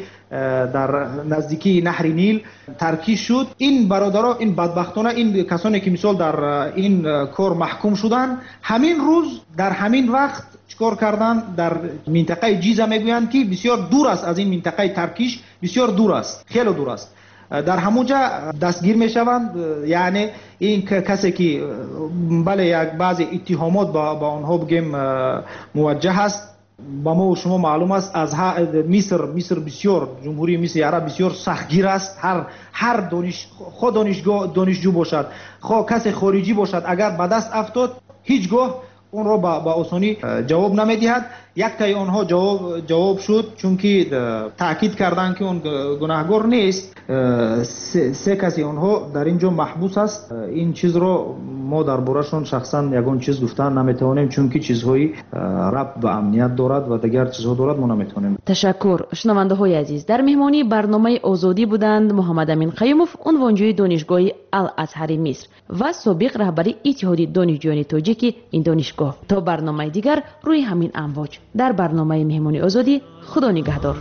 در نزدیکی نهر نیل ترکیب شد. این برادرها، این بدبختانه، این کسانی که مثال در این کار محکوم شدن، همین روز در همین وقت چیکار کردن؟ در منطقه جیزه میگویند که بسیار دور است از این منطقه ترکیش، بسیار دور است، خیلی دور است. در همونجا دستگیر میشوند. یعنی این کسی که بله یک بعضی اتهامات با با آنها بگیم موجه است. با ما و شما معلوم است از مصر مصر بسیار جمهوری مصر عرب بسیار سختگیر است. هر هر دانش خود دانشگاه دانشجو باشد، خود کسی خارجی باشد، اگر به دست افتاد هیچگاه اون را با آسانی جواب نمیدهد. یک تای آنها جواب جواب شد، چون که تاکید کردند که اون گناهگار نیست. سه, سه کسی آنها در اینجا محبوس است. این چیز رو ما درباره‌شون شخصا یگان چیز گفتن نمیتونیم، چون که چیزهایی ربط به امنیت دارد و دیگر چیزها دارد، ما نمیتونیم. تشکر. شنونده های عزیز، در مهمانی برنامه آزادی بودند محمد امین قیوموف، عنوانجوی دانشگاه الازهر مصر و سابق رهبری اتحاد دانشجویان تاجیک این دانشگاه. تا برنامه دیگر روی همین امواج در برنامه مهمانی آزادی. خدا نگهدار.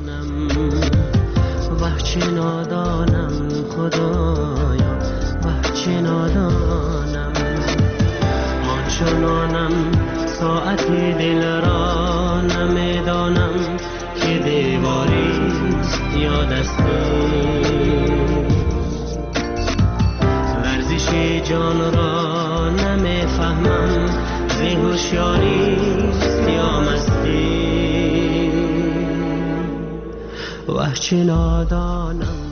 وحچه نادانم خدایا، وحچه نادانم، آنچنانم ساعتی دل را نمیدانم که دیواری یا دستور، ورزش جان را نمیفهمم، زی هوشیاری یا مستی. وحش نادانم.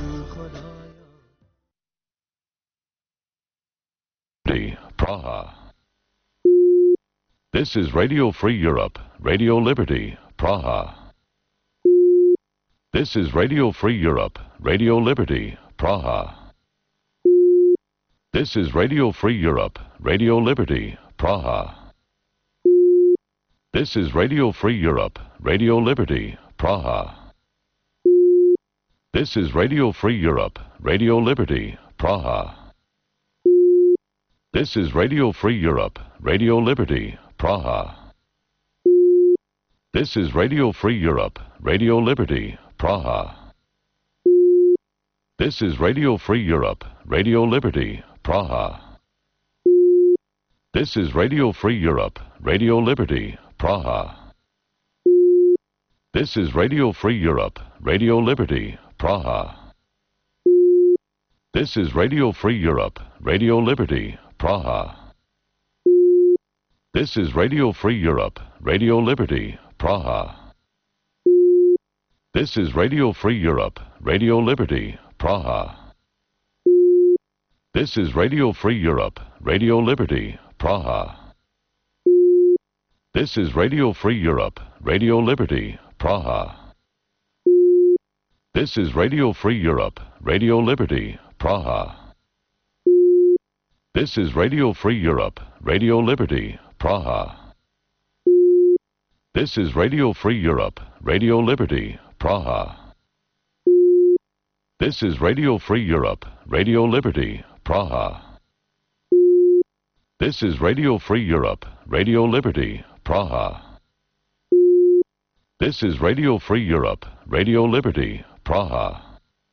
Praha. This is Radio Free Europe, Radio Liberty, Praha. This is Radio Free Europe, Radio Liberty, Praha. This is Radio Free Europe, Radio Liberty, Praha. This is Radio Free Europe, Radio Liberty, Praha. This is Radio Free Europe, Radio Liberty, Praha. This is Radio Free Europe, Radio Liberty, Praha. This is Radio Free Europe, Radio Liberty, Praha. This is Radio Free Europe, Radio Liberty, Praha. This is Radio Free Europe, Radio Liberty, Praha. This is Radio Free Europe, Radio Liberty, Praha. This is Radio Free Europe, Radio Liberty, Praha. This is Radio Free Europe, Radio Liberty, Praha. This is Radio Free Europe, Radio Liberty, Praha. This is Radio Free Europe, Radio Liberty, Praha. This is Radio Free Europe, Radio Liberty, Praha. This is Radio Free Europe, Radio Liberty, Praha. This is Radio Free Europe, Radio Liberty, Praha. This is Radio Free Europe, Radio Liberty, Praha. This is Radio Free Europe, Radio Liberty, Praha. This is Radio Free Europe, Radio Liberty, Praha. This is Radio Free Europe, Radio Liberty, Praha.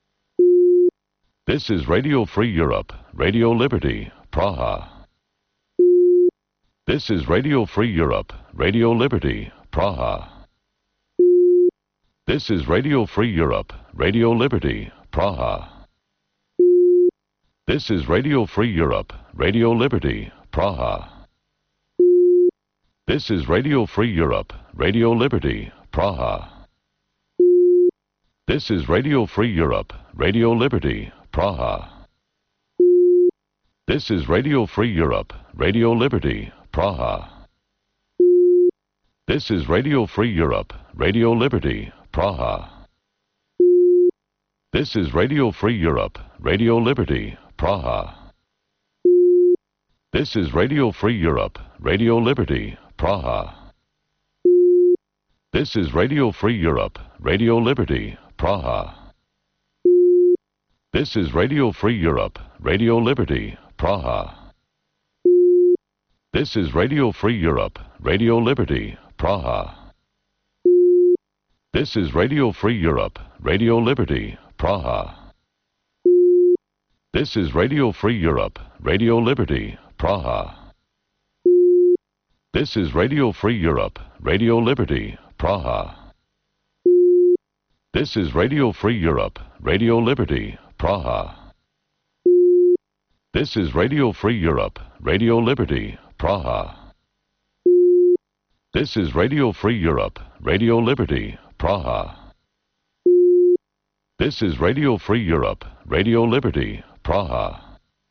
This is Radio Free Europe, Radio Liberty, Praha. This is Radio Free Europe, Radio Liberty, Praha. This is Radio Free Europe, Radio Liberty, Praha. This is Radio Free Europe, Radio Liberty, Praha. This is Radio Free Europe, Radio Liberty, Praha. This is Radio Free Europe, Radio Liberty, Praha. This is Radio Free Europe, Radio Liberty, Praha. This is Radio Free Europe, Radio Liberty, Praha. This is Radio Free Europe, Radio Liberty, Praha. This is Radio Free Europe, Radio Liberty, Praha. This is Radio Free Europe, Radio Liberty, Praha. This is Radio Free Europe, Radio Liberty, Praha. This is Radio Free Europe, Radio Liberty, Praha. This is Radio Free Europe, Radio Liberty, Praha. This is Radio Free Europe, Radio Liberty, Praha. This is Radio Free Europe, Radio Liberty, Praha. This is Radio Free Europe, Radio Liberty, Praha. This is Radio Free Europe, Radio Liberty, Praha. This is Radio Free Europe, Radio Liberty, Praha. This is Radio Free Europe, Radio Liberty, Praha.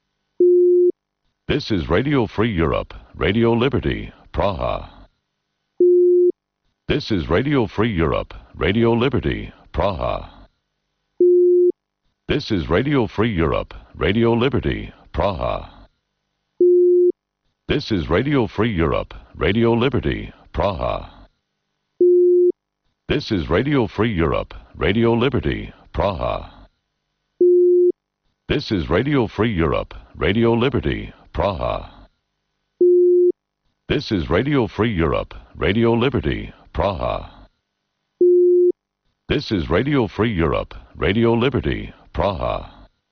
This is Radio Free Europe, Radio Liberty, Praha. This is Radio Free Europe, Radio Liberty, Praha. This is Radio Free Europe, Radio Liberty, Praha. This is Radio Free Europe, Radio Liberty, Praha. This is Radio Free Europe, Radio Liberty, Praha. This is Radio Free Europe, Radio Liberty, Praha. This is Radio Free Europe, Radio Liberty, Praha. This is Radio Free Europe, Radio Liberty, Praha.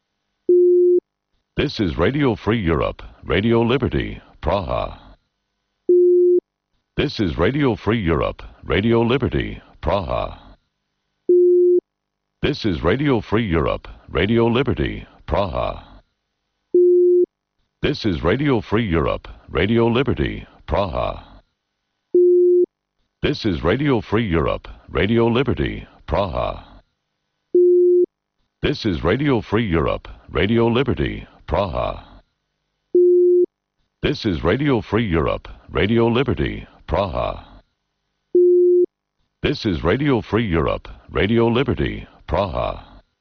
This is Radio Free Europe, Radio Liberty, Praha. This is Radio Free Europe, Radio Liberty, Praha. This is Radio Free Europe, Radio Liberty, Praha. This is Radio Free Europe, Radio Liberty, Praha. This is Radio Free Europe, Radio Liberty, Praha. This is Radio Free Europe, Radio Liberty, Praha. This is Radio Free Europe, Radio Liberty, Praha. This is Radio Free Europe, Radio Liberty, Praha.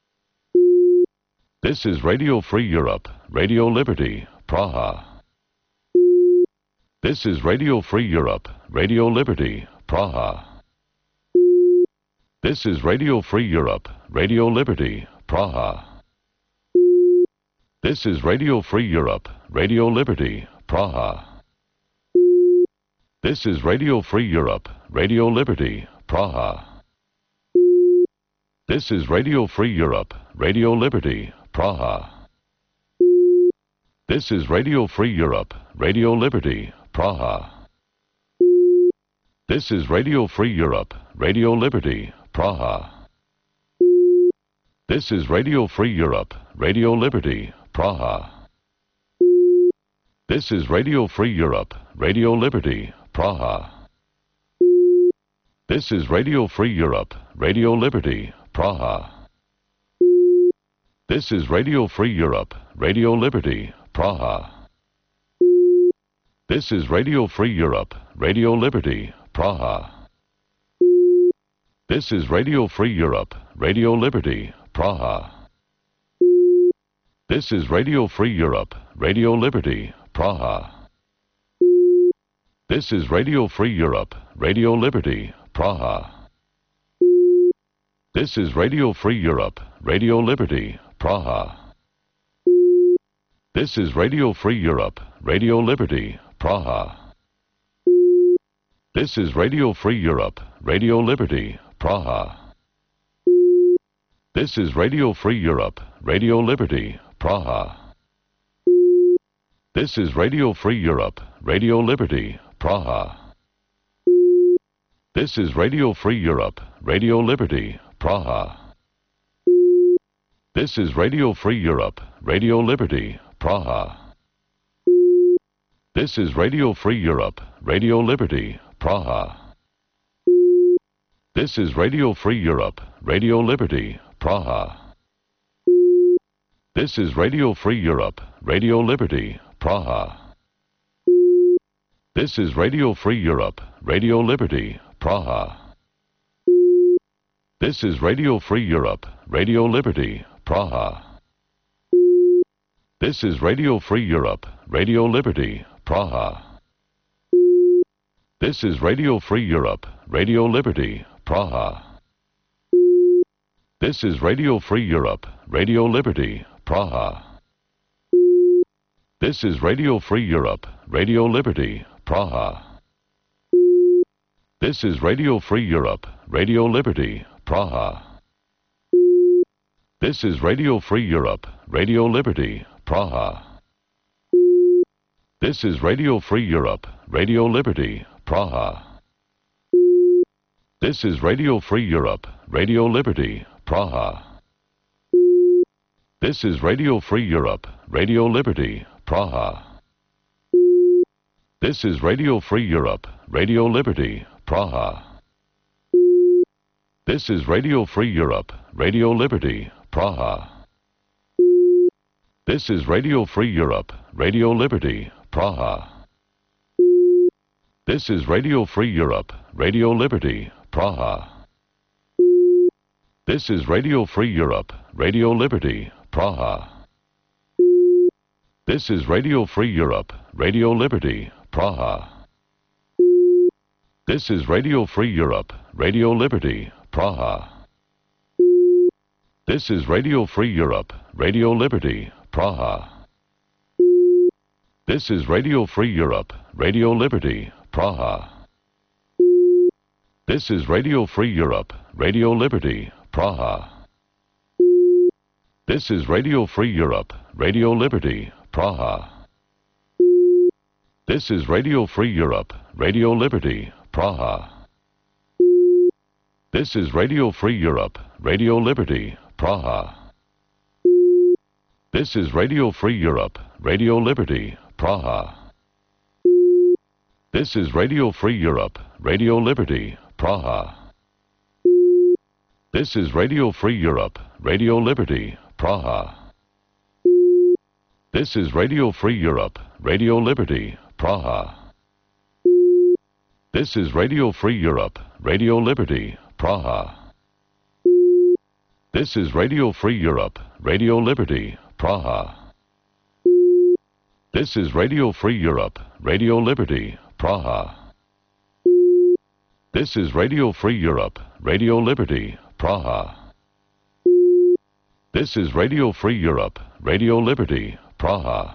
This is Radio Free Europe, Radio Liberty, Praha. This is Radio Free Europe, Radio Liberty, Praha. This is Radio Free Europe, Radio Liberty, Praha. This is Radio Free Europe, Radio Liberty, Praha. This is Radio Free Europe, Radio Liberty, Praha. This is Radio Free Europe, Radio Liberty, Praha. This is Radio Free Europe, Radio Liberty, Praha. This is Radio Free Europe, Radio Liberty, Praha. This is Radio Free Europe, Radio Liberty, Praha. This is Radio Free Europe, Radio Liberty, Praha. This is Radio Free Europe, Radio Liberty, Praha. This is Radio Free Europe, Radio Liberty, Praha. This is Radio Free Europe, Radio Liberty, Praha. This is Radio Free Europe, Radio Liberty, Praha. This is Radio Free Europe, Radio Liberty, Praha. This is Radio Free Europe, Radio Liberty, Praha. This is Radio Free Europe, Radio Liberty, Praha. This is Radio Free Europe, Radio Liberty, Praha. This is Radio Free Europe, Radio Liberty, Praha. This is Radio Free Europe, Radio Liberty, Praha. This is Radio Free Europe, Radio Liberty, Praha. This is Radio Free Europe, Radio Liberty, Praha. This is Radio Free Europe, Radio Liberty, Praha. This is Radio Free Europe, Radio Liberty, Praha. This is Radio Free Europe, Radio Liberty, Praha. This is Radio Free Europe, Radio Liberty, Praha. This is Radio Free Europe, Radio Liberty, Praha. This is Radio Free Europe, Radio Liberty, Praha. This is Radio Free Europe, Radio Liberty, Praha. This is Radio Free Europe, Radio Liberty, Praha. This is Radio Free Europe, Radio Liberty, Praha. This is Radio Free Europe, Radio Liberty, Praha. This is Radio Free Europe, Radio Liberty, Praha. This is Radio Free Europe, Radio Liberty, Praha. This is Radio Free Europe, Radio Liberty, Praha. This is Radio Free Europe, Radio Liberty, Praha. This is Radio Free Europe, Radio Liberty, Praha. This is Radio Free Europe, Radio Liberty, Praha. This is Radio Free Europe, Radio Liberty, Praha. This is Radio Free Europe, Radio Liberty, Praha. This is Radio Free Europe, Radio Liberty, Praha. This is Radio Free Europe, Radio Liberty, Praha. This is Radio Free Europe, Radio Liberty, Praha. This is Radio Free Europe, Radio Liberty, Praha. This is Radio Free Europe, Radio Liberty, Praha. This is Radio Free Europe, Radio Liberty, Praha. This is Radio Free Europe, Radio Liberty, Praha. This is Radio Free Europe, Radio Liberty, Praha. This is Radio Free Europe, Radio Liberty, Praha. This is Radio Free Europe, Radio Liberty, Praha. This is Radio Free Europe, Radio Liberty, Praha. This is Radio Free Europe, Radio Liberty, Praha. This is Radio Free Europe, Radio Liberty, Praha. This is Radio Free Europe, Radio Liberty, Praha. This is Radio Free Europe, Radio Liberty, Praha. This is Radio Free Europe, Radio Liberty, Praha. This is Radio Free Europe, Radio Liberty, Praha. This is Radio Free Europe, Radio Liberty, Praha. This is Radio Free Europe, Radio Liberty, Praha.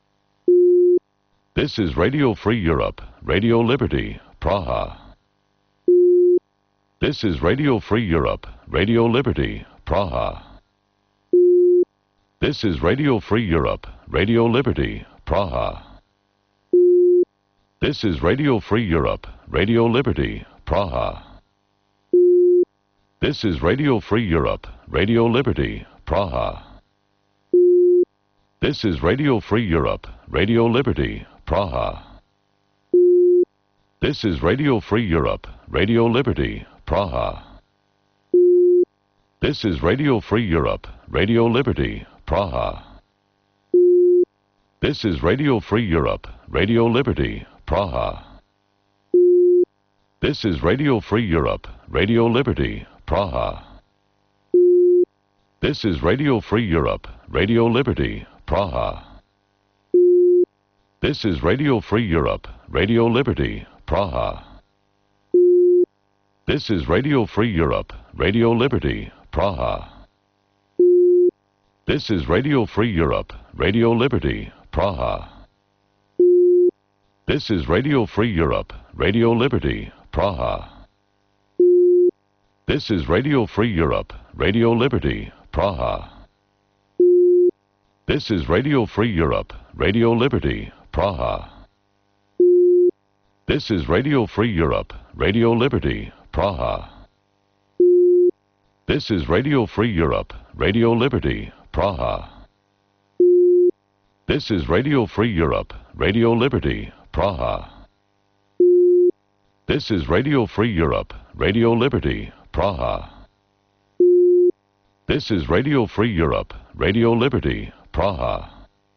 This is Radio Free Europe, Radio Liberty, Praha. This is Radio Free Europe, Radio Liberty, Praha. This is Radio Free Europe, Radio Liberty, Praha. This is Radio Free Europe, Radio Liberty, Praha. This is Radio Free Europe, Radio Liberty, Praha. This is Radio Free Europe, Radio Liberty, Praha. This is Radio Free Europe, Radio Liberty, Praha. This is Radio Free Europe, Radio Liberty, Praha. This is Radio Free Europe, Radio Liberty, Praha. This is Radio Free Europe, Radio Liberty, Praha. This is Radio Free Europe, Radio Liberty, Praha. This is Radio Free Europe, Radio Liberty, Praha. This is Radio Free Europe, Radio Liberty, Praha. This is Radio Free Europe, Radio Liberty, Praha. This is Radio Free Europe, Radio Liberty, Praha. This is Radio Free Europe, Radio Liberty, Praha. This is Radio Free Europe, Radio Liberty, Praha. This is Radio Free Europe, Radio Liberty, Praha. This is Radio Free Europe, Radio Liberty, Praha. This is Radio Free Europe, Radio Liberty, Praha. This is Radio Free Europe, Radio Liberty, Praha. This is Radio Free Europe, Radio Liberty, Praha.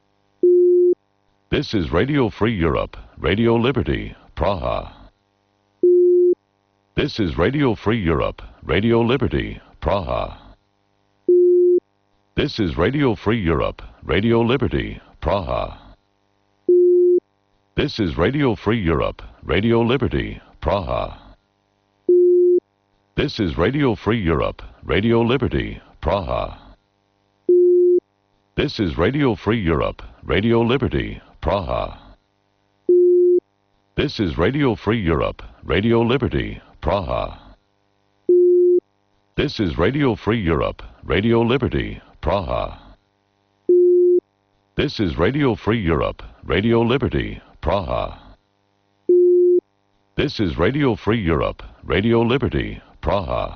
This is Radio Free Europe, Radio Liberty, Praha. This is Radio Free Europe, Radio Liberty, Praha. This is Radio Free Europe, Radio Liberty, Praha. This is Radio Free Europe, Radio Liberty, Praha. This is Radio Free Europe, Radio Liberty, Praha. This is Radio Free Europe, Radio Liberty, Praha. This is Radio Free Europe, Radio Liberty, Praha. This is Radio Free Europe, Radio Liberty, Praha. This is Radio Free Europe, Radio Liberty, Praha. This is Radio Free Europe, Radio Liberty, Praha.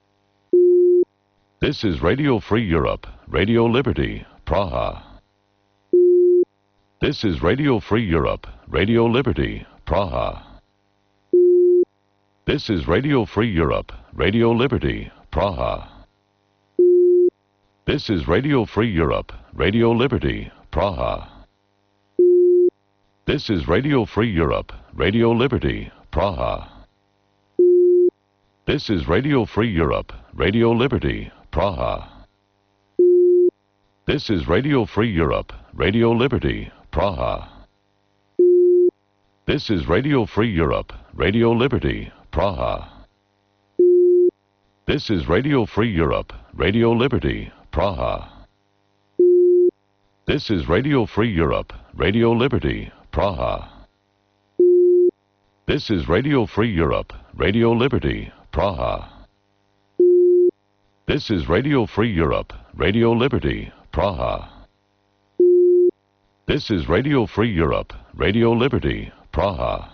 This is Radio Free Europe, Radio Liberty, Praha. This is Radio Free Europe, Radio Liberty, Praha. This is Radio Free Europe, Radio Liberty, Praha. This is Radio Free Europe, Radio Liberty, Praha. This is Radio Free Europe, Radio Liberty, Praha. This is Radio Free Europe, Radio Liberty, Praha. This is Radio Free Europe, Radio Liberty, Praha. This is Radio Free Europe, Radio Liberty, Praha. This is Radio Free Europe, Radio Liberty, Praha. This is Radio Free Europe, Radio Liberty, Praha. This is Radio Free Europe, Radio Liberty, Praha. This is Radio Free Europe, Radio Liberty, Praha. This is Radio Free Europe, Radio Liberty, Praha.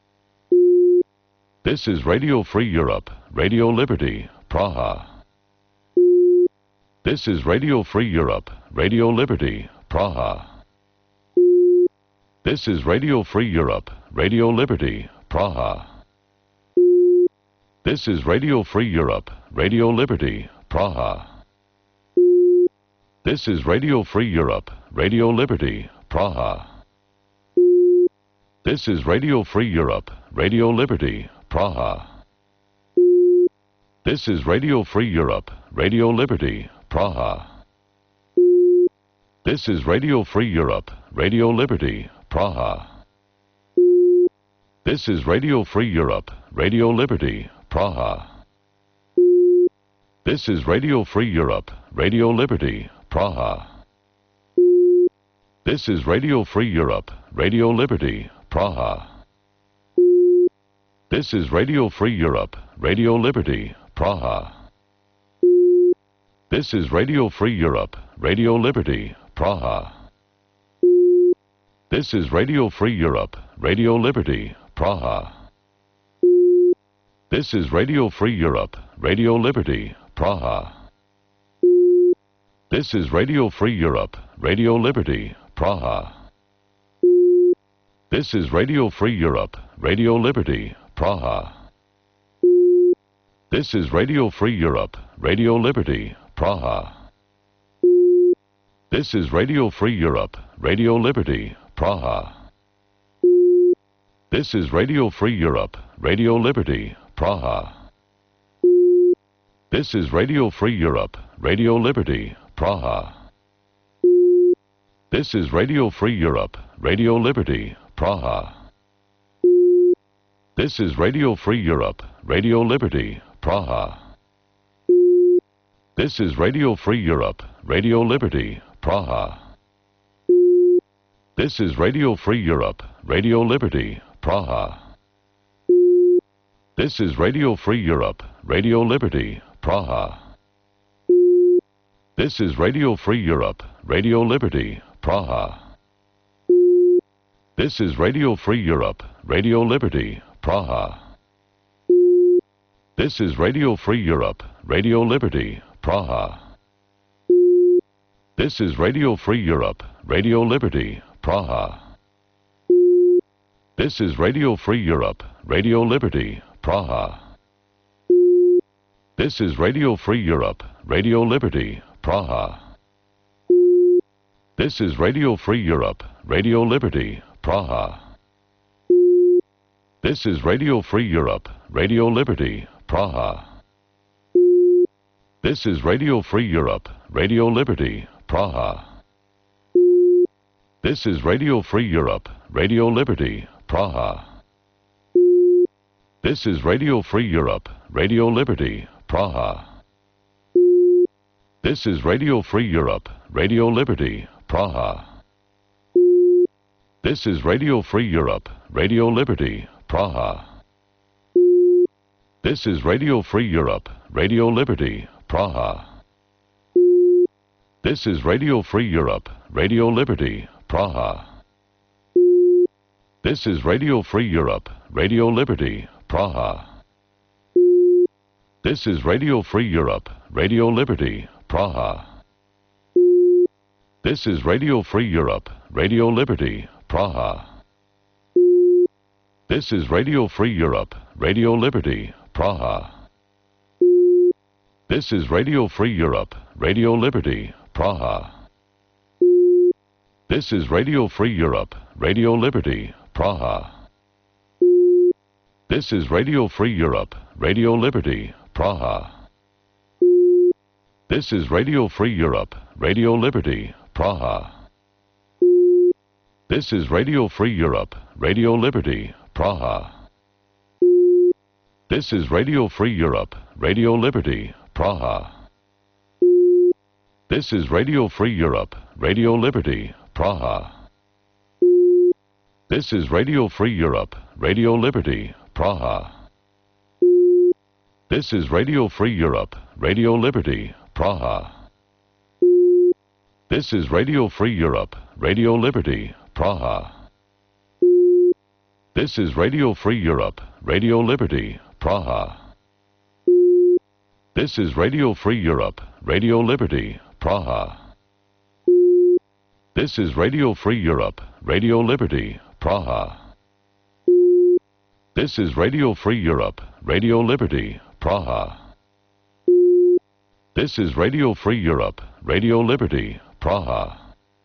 This is Radio Free Europe, Radio Liberty, Praha. This is Radio Free Europe, Radio Liberty, Praha. This is Radio Free Europe, Radio Liberty, Praha. This is Radio Free Europe, Radio Liberty, Praha. This is Radio Free Europe, Radio Liberty, Praha. This is Radio Free Europe, Radio Liberty, Praha. This is Radio Free Europe, Radio Liberty, Praha. This is Radio Free Europe, Radio Liberty, Praha. This is Radio Free Europe, Radio Liberty, Praha. This is Radio Free Europe, Radio Liberty, Praha. This is Radio Free Europe, Radio Liberty, Praha. This is Radio Free Europe, Radio Liberty, Praha. This is Radio Free Europe, Radio Liberty, Praha. This is Radio Free Europe, Radio Liberty, Praha. This is Radio Free Europe, Radio Liberty, Praha. This is Radio Free Europe, Radio Liberty, Praha. This is Radio Free Europe, Radio Liberty, Praha. This is Radio Free Europe, Radio Liberty, Praha. This is Radio Free Europe, Radio Liberty, Praha. This is Radio Free Europe, Radio Liberty, Praha. This is Radio Free Europe, Radio Liberty, Praha. This is Radio Free Europe, Radio Liberty, Praha. This is Radio Free Europe, Radio Liberty, Praha. This is Radio Free Europe, Radio Liberty, Praha. This is Radio Free Europe, Radio Liberty, Praha. This is Radio Free Europe, Radio Liberty, Praha. This is Radio Free Europe, Radio Liberty, Praha. This is Radio Free Europe, Radio Liberty, Praha. This is Radio Free Europe, Radio Liberty, Praha. This is Radio Free Europe, Radio Liberty, Praha. This is Radio Free Europe, Radio Liberty, Praha. This is Radio Free Europe, Radio Liberty, Praha. This is Radio Free Europe, Radio Liberty, Praha. This is Radio Free Europe, Radio Liberty, Praha. This is Radio Free Europe, Radio Liberty, Praha. This is Radio Free Europe, Radio Liberty, Praha. This is Radio Free Europe, Radio Liberty, Praha. This is Radio Free Europe, Radio Liberty, Praha. This is Radio Free Europe, Radio Liberty, Praha. This is Radio Free Europe, Radio Liberty, Praha. This is Radio Free Europe, Radio Liberty, Praha. This is Radio Free Europe, Radio Liberty, Praha. This is Radio Free Europe, Radio Liberty, Praha. This is Radio Free Europe, Radio Liberty, Praha. This is Radio Free Europe, Radio Liberty, Praha. This is Radio Free Europe, Radio Liberty, Praha. This is Radio Free Europe, Radio Liberty, Praha. This is Radio Free Europe, Radio Liberty, Praha. This is Radio Free Europe, Radio Liberty, Praha. This is Radio Free Europe, Radio Liberty, Praha. This is Radio Free Europe, Radio Liberty, Praha. This is Radio Free Europe, Radio Liberty, Praha. This is Radio Free Europe, Radio Liberty, Praha. This is Radio Free Europe, Radio Liberty, Praha. This is Radio Free Europe, Radio Liberty, Praha. This is Radio Free Europe, Radio Liberty, Praha. This is Radio Free Europe, Radio Liberty, Praha. This is Radio Free Europe, Radio Liberty, Praha. This is Radio Free Europe, Radio Liberty, Praha. This is Radio Free Europe, Radio Liberty, Praha.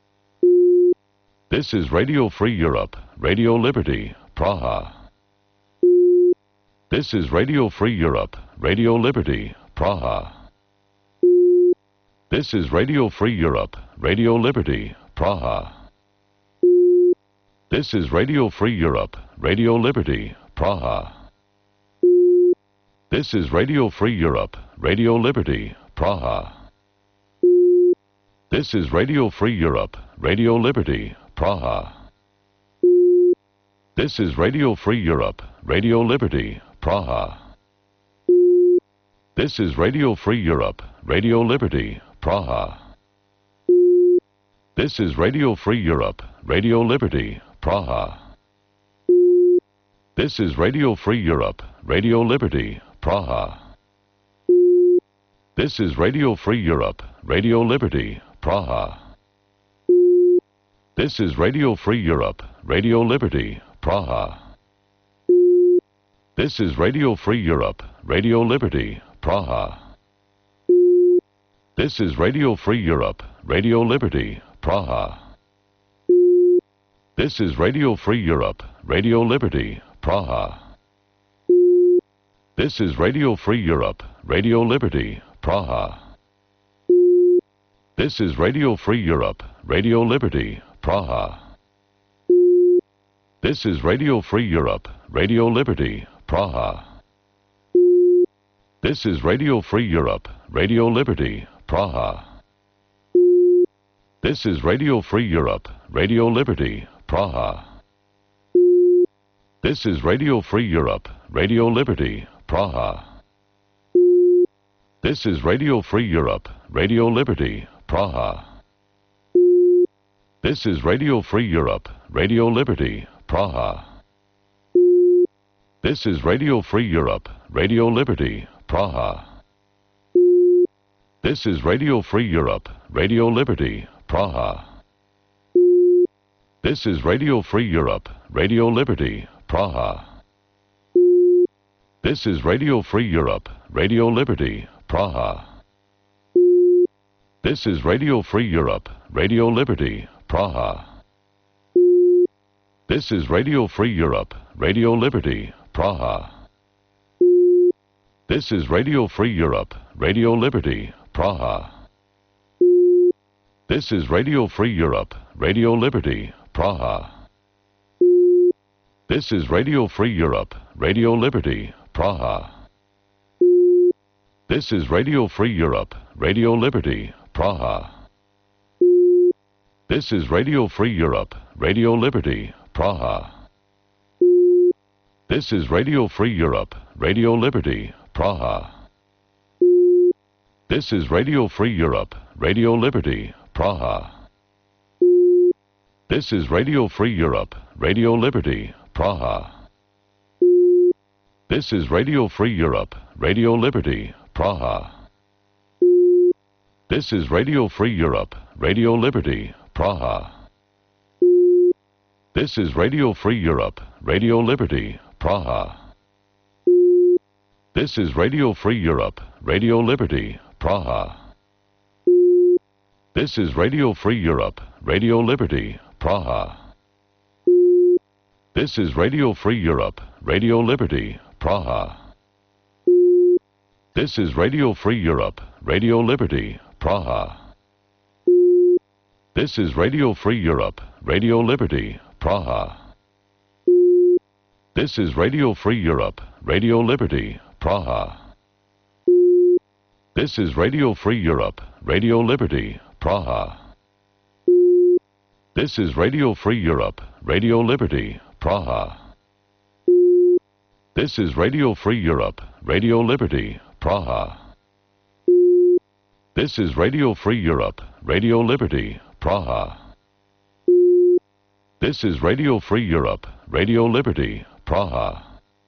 This is Radio Free Europe, Radio Liberty, Praha. This is Radio Free Europe, Radio Liberty, Praha. This is Radio Free Europe, Radio Liberty, Praha. This is Radio Free Europe, Radio Liberty, Praha. This is Radio Free Europe, Radio Liberty, Praha. This is Radio Free Europe, Radio Liberty, Praha. This is Radio Free Europe, Radio Liberty, Praha. This is Radio Free Europe, Radio Liberty, Praha. This is Radio Free Europe, Radio Liberty, Praha. This is Radio Free Europe, Radio Liberty, Praha. This is Radio Free Europe, Radio Liberty, Praha. This is Radio Free Europe, Radio Liberty, Praha. This is Radio Free Europe, Radio Liberty, Praha. This is Radio Free Europe, Radio Liberty, Praha. This is Radio Free Europe, Radio Liberty, Praha. This is Radio Free Europe, Radio Liberty, Praha. This is Radio Free Europe, Radio Liberty, Praha. This is Radio Free Europe, Radio Liberty, Praha. This is Radio Free Europe, Radio Liberty, Praha. This is Radio Free Europe, Radio Liberty, Praha. This is Radio Free Europe, Radio Liberty, Praha. This is Radio Free Europe, Radio Liberty, Praha. This is Radio Free Europe, Radio Liberty, Praha. This is Radio Free Europe, Radio Liberty, Praha. This is Radio Free Europe, Radio Liberty, Praha. This is Radio Free Europe, Radio Liberty, Praha. This is Radio Free Europe, Radio Liberty, Praha. This is Radio Free Europe, Radio Liberty, Praha. This is Radio Free Europe, Radio Liberty, Praha. This is Radio Free Europe, Radio Liberty, Praha. This is Radio Free Europe, Radio Liberty, Praha. This is Radio Free Europe, Radio Liberty, Praha. This is Radio Free Europe, Radio Liberty, Praha. This is Radio Free Europe, Radio Liberty, Praha. This is Radio Free Europe, Radio Liberty, Praha. This is Radio Free Europe, Radio Liberty, Praha. This is Radio Free Europe, Radio Liberty, Praha. This is Radio Free Europe, Radio Liberty, Praha. This is Radio Free Europe, Radio Liberty, Praha. This is Radio Free Europe, Radio Liberty, Praha. This is Radio Free Europe, Radio Liberty, Praha. This is Radio Free Europe, Radio Liberty, Praha. This is Radio Free Europe, Radio Liberty, Praha. This is Radio Free Europe, Radio Liberty, Praha. This is Radio Free Europe, Radio Liberty, Praha. This is Radio Free Europe, Radio Liberty, Praha. This is Radio Free Europe, Radio Liberty, Praha. This is Radio Free Europe, Radio Liberty, Praha. This is Radio Free Europe, Radio Liberty, Praha. This is Radio Free Europe, Radio Liberty, Praha. This is Radio Free Europe, Radio Liberty, Praha.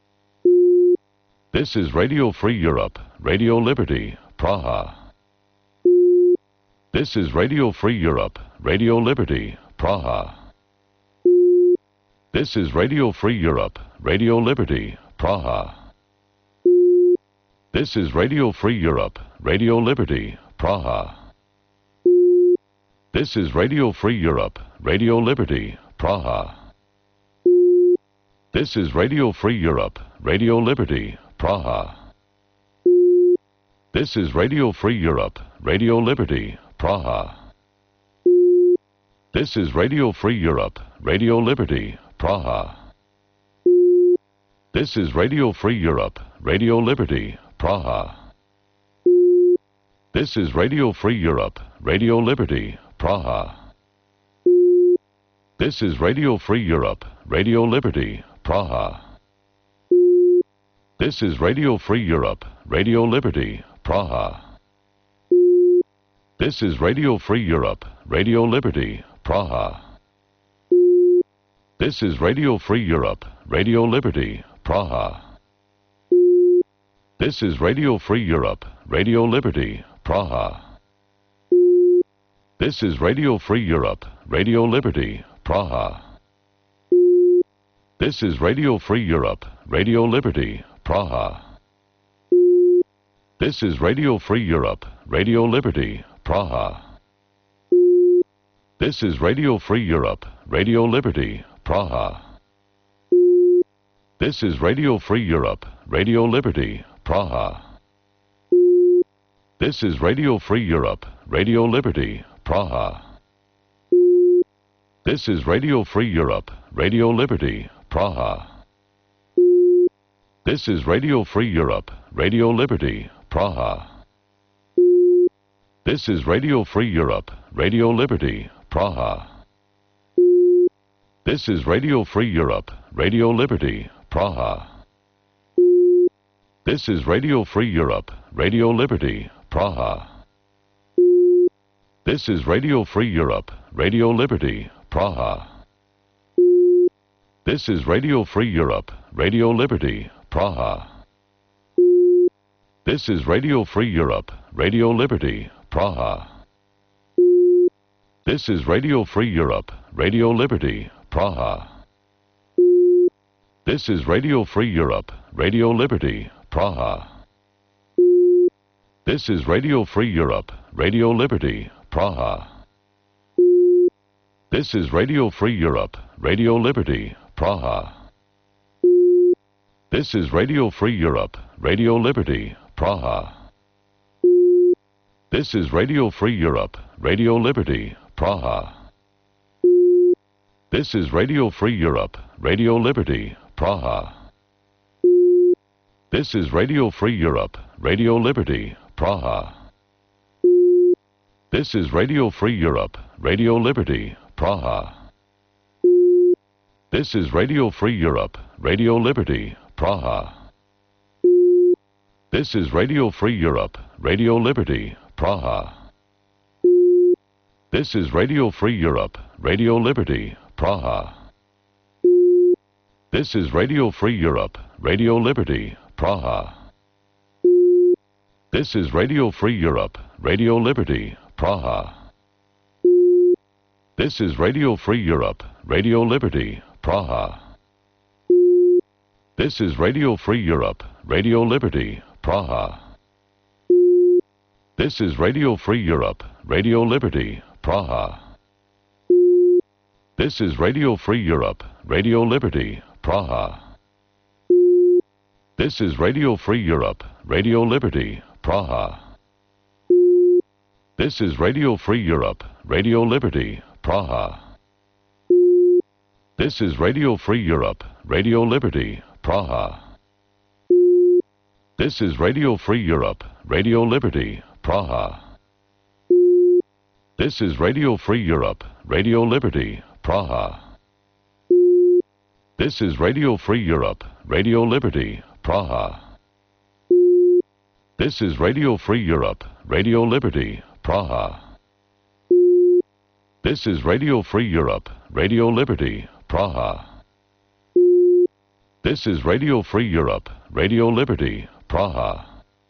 This is Radio Free Europe, Radio Liberty, Praha. This is Radio Free Europe, Radio Liberty, Praha. This is Radio Free Europe, Radio Liberty, Praha. This is Radio Free Europe, Radio Liberty, Praha. This is Radio Free Europe, Radio Liberty, Praha. This is Radio Free Europe, Radio Liberty, Praha. This is Radio Free Europe, Radio Liberty, Praha. This is Radio Free Europe, Radio Liberty, Praha. This is Radio Free Europe, Radio Liberty, Praha. This is Radio Free Europe, Radio Liberty, Praha. This is Radio Free Europe, Radio Liberty, Praha. This is Radio Free Europe, Radio Liberty, Praha. This is Radio Free Europe, Radio Liberty, Praha. This is Radio Free Europe, Radio Liberty, Praha. This is Radio Free Europe, Radio Liberty, Praha. This is Radio Free Europe, Radio Liberty, Praha. This is Radio Free Europe, Radio Liberty, Praha. This is Radio Free Europe, Radio Liberty, Praha. This is Radio Free Europe, Radio Liberty, Praha. This is Radio Free Europe, Radio Liberty, Praha. This is Radio Free Europe, Radio Liberty, Praha. This is Radio Free Europe, Radio Liberty, Praha. This is Radio Free Europe, Radio Liberty, Praha. This is Radio Free Europe, Radio Liberty, Praha. This is Radio Free Europe, Radio Liberty, Praha. This is Radio Free Europe, Radio Liberty, Praha. This is Radio Free Europe, Radio Liberty, Praha. This is Radio Free Europe, Radio Liberty, Praha. This is Radio Free Europe, Radio Liberty, Praha. This is Radio Free Europe, Radio Liberty, Praha. This is Radio Free Europe, Radio Liberty, Praha. This is Radio Free Europe, Radio Liberty, Praha. This is Radio Free Europe, Radio Liberty, Praha. This is Radio Free Europe, Radio Liberty, Praha. This is Radio Free Europe, Radio Liberty, Praha. This is Radio Free Europe, Radio Liberty, Praha. This is Radio Free Europe, Radio Liberty, Praha. This is Radio Free Europe, Radio Liberty, Praha. This is Radio Free Europe, Radio Liberty, Praha. This is Radio Free Europe, Radio Liberty, Praha. This is Radio Free Europe, Radio Liberty, Praha. This is Radio Free Europe, Radio Liberty, Praha. This is Radio Free Europe, Radio Liberty, Praha. This is Radio Free Europe, Radio Liberty, Praha. This is Radio Free Europe, Radio Liberty, Praha. This is Radio Free Europe, Radio Liberty, Praha. This is Radio Free Europe, Radio Liberty, Praha. This is Radio Free Europe, Radio Liberty, Praha. This is Radio Free Europe, Radio Liberty, Praha. This is Radio Free Europe, Radio Liberty, Praha. This is Radio Free Europe, Radio Liberty, Praha. This is Radio Free Europe, Radio Liberty, Praha. This is Radio Free Europe, Radio Liberty, Praha. This is Radio Free Europe, Radio Liberty, Praha. This is Radio Free Europe, Radio Liberty, Praha. This is Radio Free Europe, Radio Liberty, Praha.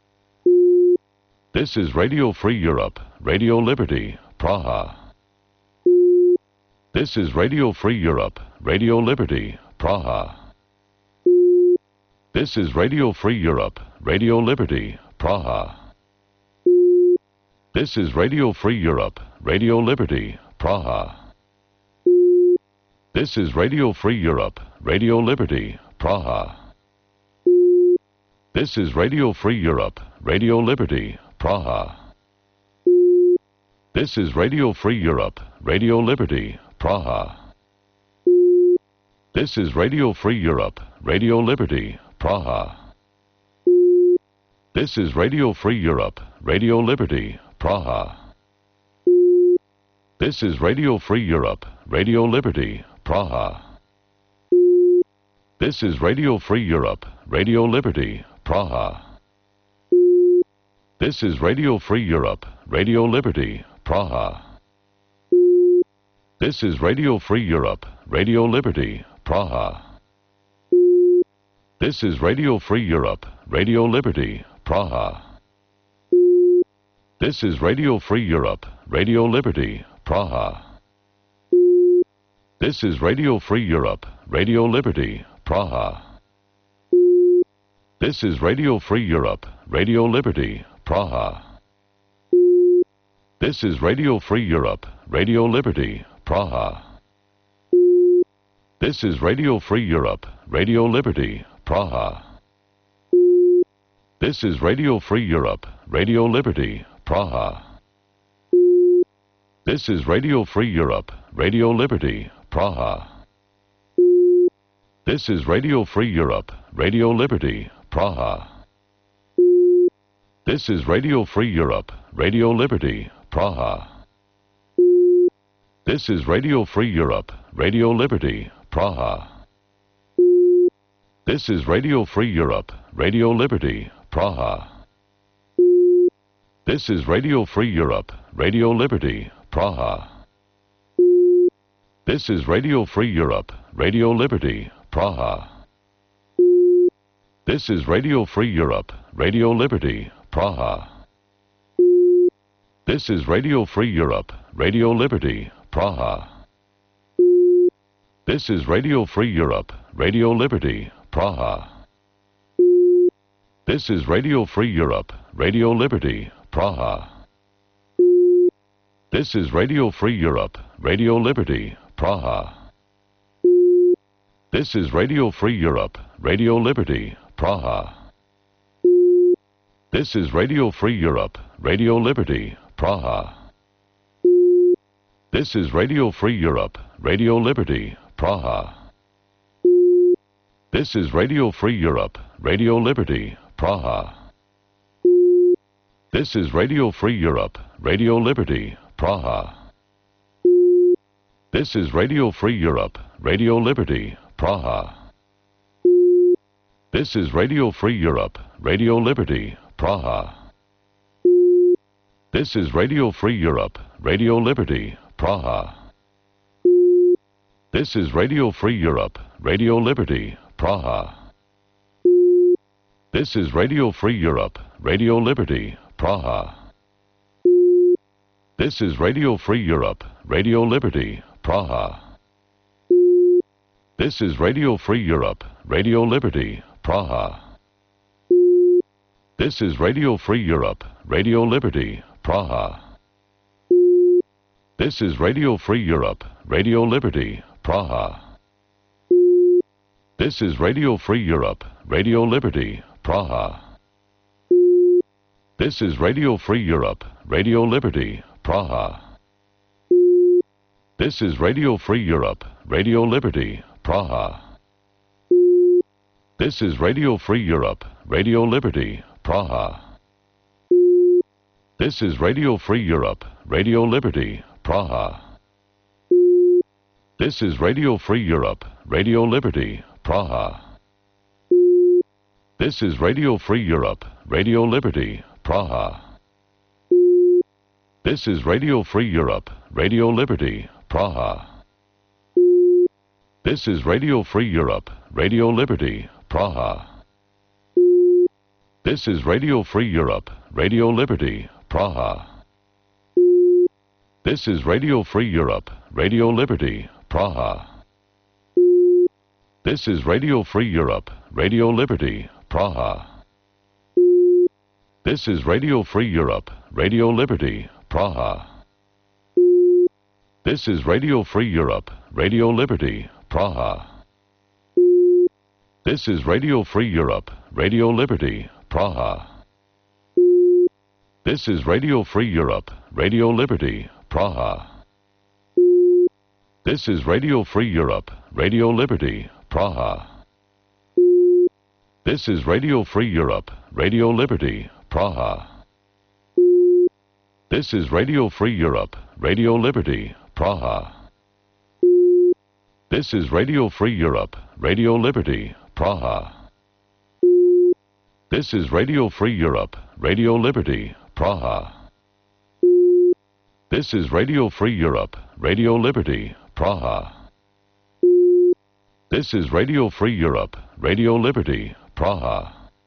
This is Radio Free Europe, Radio Liberty, Praha. This is Radio Free Europe, Radio Liberty, Praha. This is Radio Free Europe, Radio Liberty, Praha. This is Radio Free Europe, Radio Liberty, Praha. This is Radio Free Europe, Radio Liberty, Praha. This is Radio Free Europe, Radio Liberty, Praha. This is Radio Free Europe, Radio Liberty, Praha. This is Radio Free Europe, Radio Liberty, Praha. This is Radio Free Europe, Radio Liberty, Praha. This is Radio Free Europe, Radio Liberty, Praha. This is Radio Free Europe, Radio Liberty, Praha. This is Radio Free Europe, Radio Liberty, Praha. This is Radio Free Europe, Radio Liberty, Praha. This is Radio Free Europe, Radio Liberty, Praha. This is Radio Free Europe, Radio Liberty, Praha. This is Radio Free Europe, Radio Liberty, Praha. This is Radio Free Europe, Radio Liberty, Praha. This is Radio Free Europe, Radio Liberty, Praha. This is Radio Free Europe, Radio Liberty, Praha. This is Radio Free Europe, Radio Liberty, Praha. This is Radio Free Europe, Radio Liberty, Praha. This is Radio Free Europe, Radio Liberty, Praha. This is Radio Free Europe, Radio Liberty, Praha. This is Radio Free Europe, Radio Liberty, Praha. This is Radio Free Europe, Radio Liberty, Praha. This is Radio Free Europe, Radio Liberty, Praha. This is Radio Free Europe, Radio Liberty, Praha. This is Radio Free Europe, Radio Liberty, Praha. This is Radio Free Europe, Radio Liberty, Praha. This is Radio Free Europe, Radio Liberty, Praha. This is Radio Free Europe, Radio Liberty, Praha. This is Radio Free Europe, Radio Liberty, Praha. This is Radio Free Europe, Radio Liberty, Praha. This is Radio Free Europe, Radio Liberty, Praha. This is Radio Free Europe, Radio Liberty, Praha. This is Radio Free Europe, Radio Liberty, Praha. This is Radio Free Europe, Radio Liberty, Praha. This is Radio Free Europe, Radio Liberty, Praha. This is Radio Free Europe, Radio Liberty, Praha. This is Radio Free Europe, Radio Liberty, Praha. This is Radio Free Europe, Radio Liberty, Praha. This is Radio Free Europe, Radio Liberty, Praha. This is Radio Free Europe, Radio Liberty, Praha. This is Radio Free Europe, Radio Liberty, Praha. This is Radio Free Europe, Radio Liberty, Praha. This is Radio Free Europe, Radio Liberty, Praha. This is Radio Free Europe, Radio Liberty, Praha. This is Radio Free Europe, Radio Liberty, Praha. This is Radio Free Europe, Radio Liberty, Praha. This is Radio Free Europe, Radio Liberty, Praha. This is Radio Free Europe, Radio Liberty, Praha. This is Radio Free Europe, Radio Liberty, Praha. This is Radio Free Europe, Radio Liberty, Praha. This is Radio Free Europe, Radio Liberty, Praha. This is Radio Free Europe, Radio Liberty, Praha. This is Radio Free Europe, Radio Liberty, Praha. This is Radio Free Europe, Radio Liberty, Praha. This is Radio Free Europe, Radio Liberty, Praha. This is Radio Free Europe, Radio Liberty, Praha. This is Radio Free Europe, Radio Liberty, Praha. This is Radio Free Europe, Radio Liberty, Praha. This is Radio Free Europe, Radio Liberty, Praha. This is Radio Free Europe, Radio Liberty, Praha. This is Radio Free Europe, Radio Liberty, Praha. This is Radio Free Europe, Radio Liberty, Praha. This is Radio Free Europe, Radio Liberty, Praha. This is Radio Free Europe, Radio Liberty, Praha. This is Radio Free Europe, Radio Liberty, Praha. This is Radio Free Europe, Radio Liberty, Praha.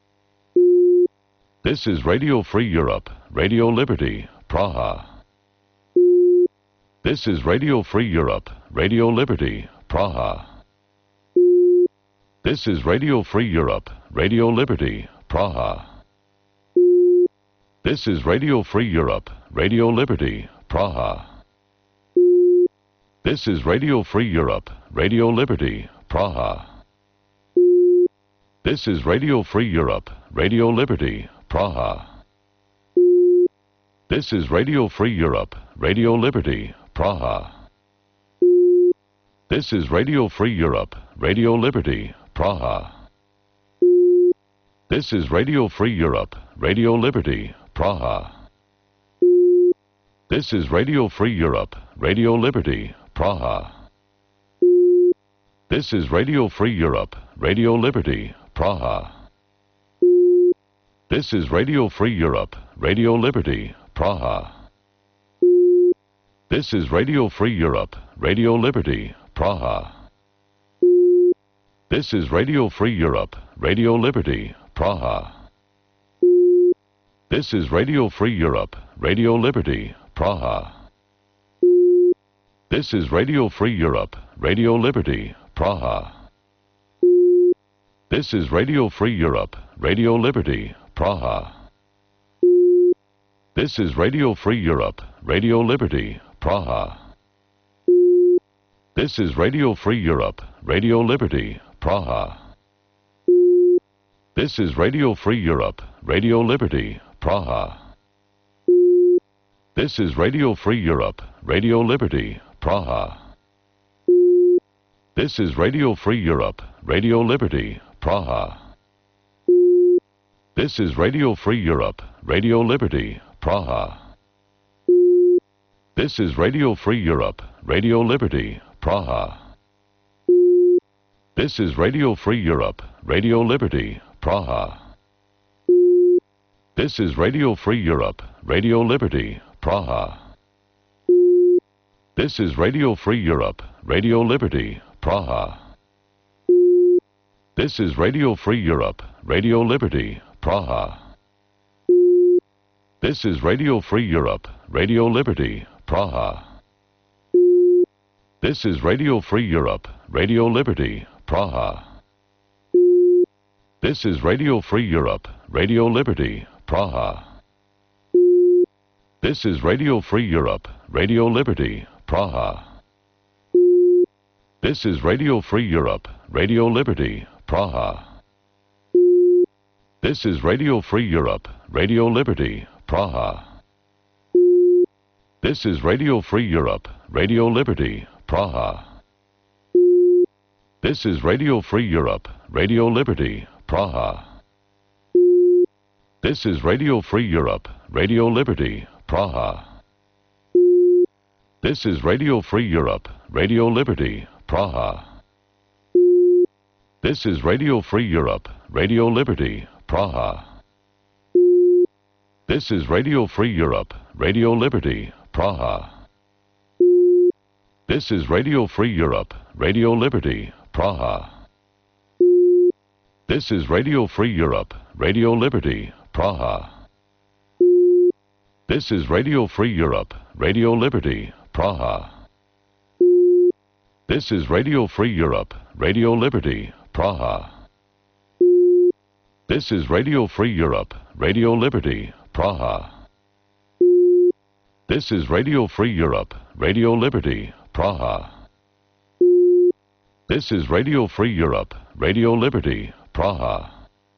This is Radio Free Europe, Radio Liberty, Praha. This is Radio Free Europe, Radio Liberty, Praha. This is Radio Free Europe, Radio Liberty, Praha. This is Radio Free Europe, Radio Liberty, Praha. This is Radio Free Europe, Radio Liberty, Praha. This is Radio Free Europe, Radio Liberty, Praha. This is Radio Free Europe, Radio Liberty, Praha. This is Radio Free Europe, Radio Liberty, Praha. This is Radio Free Europe, Radio Liberty, Praha. This is Radio Free Europe, Radio Liberty, Praha. This is Radio Free Europe, Radio Liberty, Praha. This is Radio Free Europe, Radio Liberty, Praha. This is Radio Free Europe, Radio Liberty, Praha. This is Radio Free Europe, Radio Liberty, Praha. This is Radio Free Europe, Radio Liberty, Praha. This is Radio Free Europe, Radio Liberty, Praha. This is Radio Free Europe, Radio Liberty, Praha. This is Radio Free Europe, Radio Liberty, Praha. This is Radio Free Europe, Radio Liberty, Praha. This is Radio Free Europe, Radio Liberty, Praha. This is Radio Free Europe, Radio Liberty, Praha. This is Radio Free Europe, Radio Liberty, Praha. This is Radio Free Europe, Radio Liberty, Praha. This is Radio Free Europe, Radio Liberty, Praha. This is Radio Free Europe, Radio Liberty, Praha. This is Radio Free Europe, Radio Liberty, Praha. This is Radio Free Europe, Radio Liberty, Praha. This is Radio Free Europe, Radio Liberty, Praha. This is Radio Free Europe, Radio Liberty, Praha. This is Radio Free Europe, Radio Liberty, Praha. This is Radio Free Europe, Radio Liberty, Praha. This is Radio Free Europe, Radio Liberty, Praha. This is Radio Free Europe, Radio Liberty, Praha. This is Radio Free Europe, Radio Liberty, Praha. This is Radio Free Europe, Radio Liberty, Praha. This is Radio Free Europe, Radio Liberty, Praha. This is Radio Free Europe, Radio Liberty, Praha. This is Radio Free Europe, Radio Liberty, Praha. This is Radio Free Europe, Radio Liberty, Praha. This is Radio Free Europe, Radio Liberty, Praha. This is Radio Free Europe, Radio Liberty, Praha. This is Radio Free Europe, Radio Liberty, Praha. This is Radio Free Europe, Radio Liberty, Praha. This is Radio Free Europe, Radio Liberty, Praha. This is Radio Free Europe, Radio Liberty, Praha. This is Radio Free Europe, Radio Liberty, Praha. This is Radio Free Europe, Radio Liberty, Praha.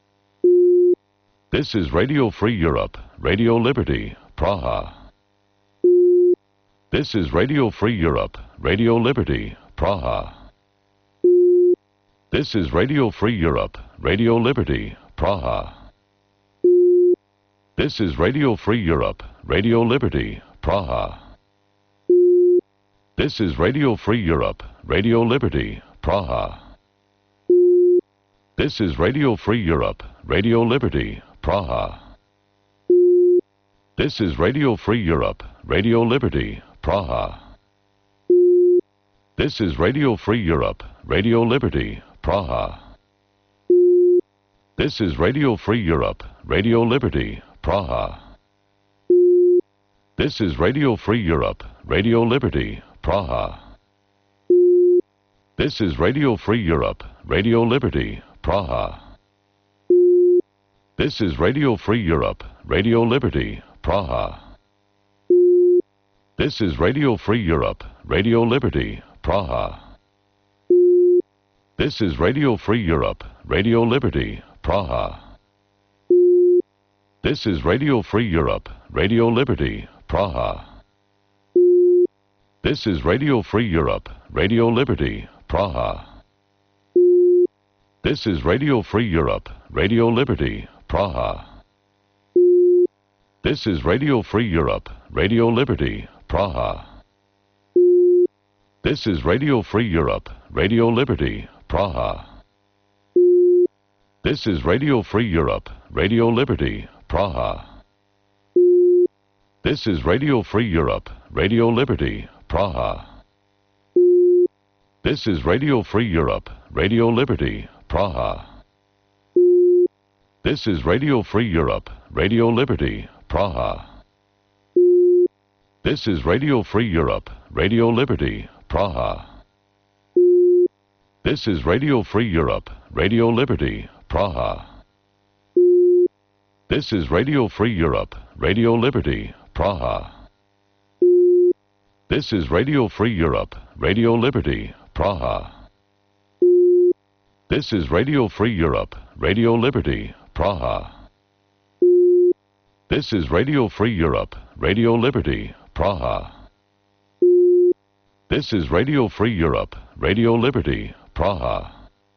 This is Radio Free Europe, Radio Liberty, Praha. This is Radio Free Europe, Radio Liberty, Praha. This is Radio Free Europe, Radio Liberty, Praha. This is Radio Free Europe, Radio Liberty, Praha. This is Radio Free Europe, Radio Liberty, Praha. This is Radio Free Europe, Radio Liberty, Praha. This is Radio Free Europe, Radio Liberty, Praha. This is Radio Free Europe, Radio Liberty, Praha. This is Radio Free Europe, Radio Liberty, Praha. This is Radio Free Europe, Radio Liberty, Praha. This is Radio Free Europe, Radio Liberty, Praha. This is Radio Free Europe, Radio Liberty, Praha. This is Radio Free Europe, Radio Liberty, Praha. This is Radio Free Europe, Radio Liberty, Praha. This is Radio Free Europe, Radio Liberty, Praha. This is Radio Free Europe, Radio Liberty, Praha. This is Radio Free Europe, Radio Liberty, Praha. This is Radio Free Europe, Radio Liberty, Praha. This is Radio Free Europe, Radio Liberty, Praha. This is Radio Free Europe, Radio Liberty, Praha. This is Radio Free Europe, Radio Liberty, Praha. This is Radio Free Europe, Radio Liberty, Praha. This is Radio Free Europe, Radio Liberty, Praha. This is Radio Free Europe, Radio Liberty, Praha. This is Radio Free Europe, Radio Liberty, Praha. This is Radio Free Europe, Radio Liberty, Praha. This is Radio Free Europe, Radio Liberty, Praha. This is Radio Free Europe, Radio Liberty, Praha. This is Radio Free Europe, Radio Liberty, Praha. This is Radio Free Europe, Radio Liberty, Praha.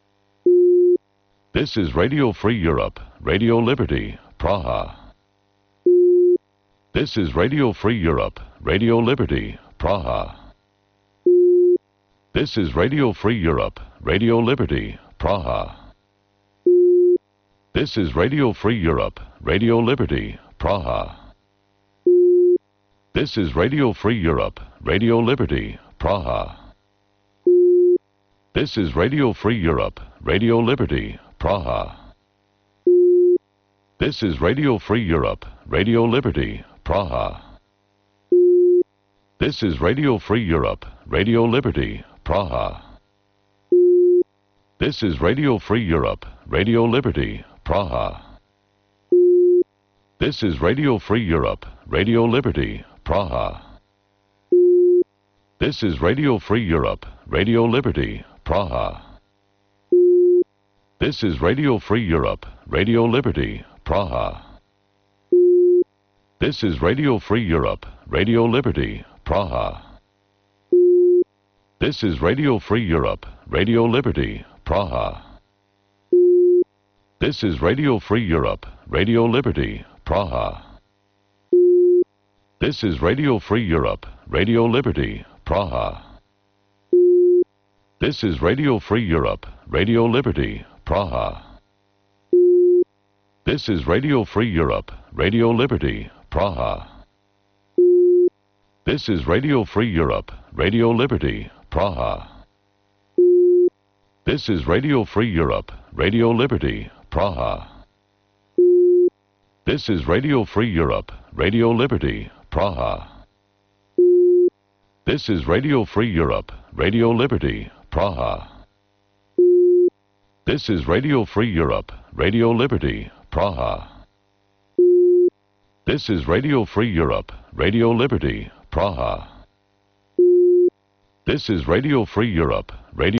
This is Radio Free Europe, Radio Liberty, Praha. This is Radio Free Europe, Radio Liberty, Praha. This is Radio Free Europe, Radio Liberty, Praha. This is Radio Free Europe, Radio Liberty, Praha. This is Radio Free Europe, Radio Liberty, Praha. This is Radio Free Europe, Radio Liberty, Praha. This is Radio Free Europe, Radio Liberty, Praha. This is Radio Free Europe, Radio Liberty, Praha. This is Radio Free Europe, Radio Liberty, Praha. This is Radio Free Europe, Radio Liberty, Praha. This is Radio Free Europe, Radio Liberty, Praha. This is Radio Free Europe, Radio Liberty, Praha. This is Radio Free Europe, Radio Liberty, Praha. This is Radio Free Europe, Radio Liberty, Praha. This is Radio Free Europe, Radio Liberty, Praha. This is Radio Free Europe, Radio Liberty, Praha. This is Radio Free Europe, Radio Liberty, Praha. This is Radio Free Europe, Radio Liberty, Praha. This is Radio Free Europe, Radio Liberty, Praha. This is Radio Free Europe, Radio Liberty, Praha. This is Radio Free Europe, Radio Liberty, Praha. This is Radio Free Europe, Radio Liberty, Praha. This is Radio Free Europe, Radio Liberty, Praha. This is Radio Free Europe, Radio Liberty, Praha. This is Radio Free Europe, Radio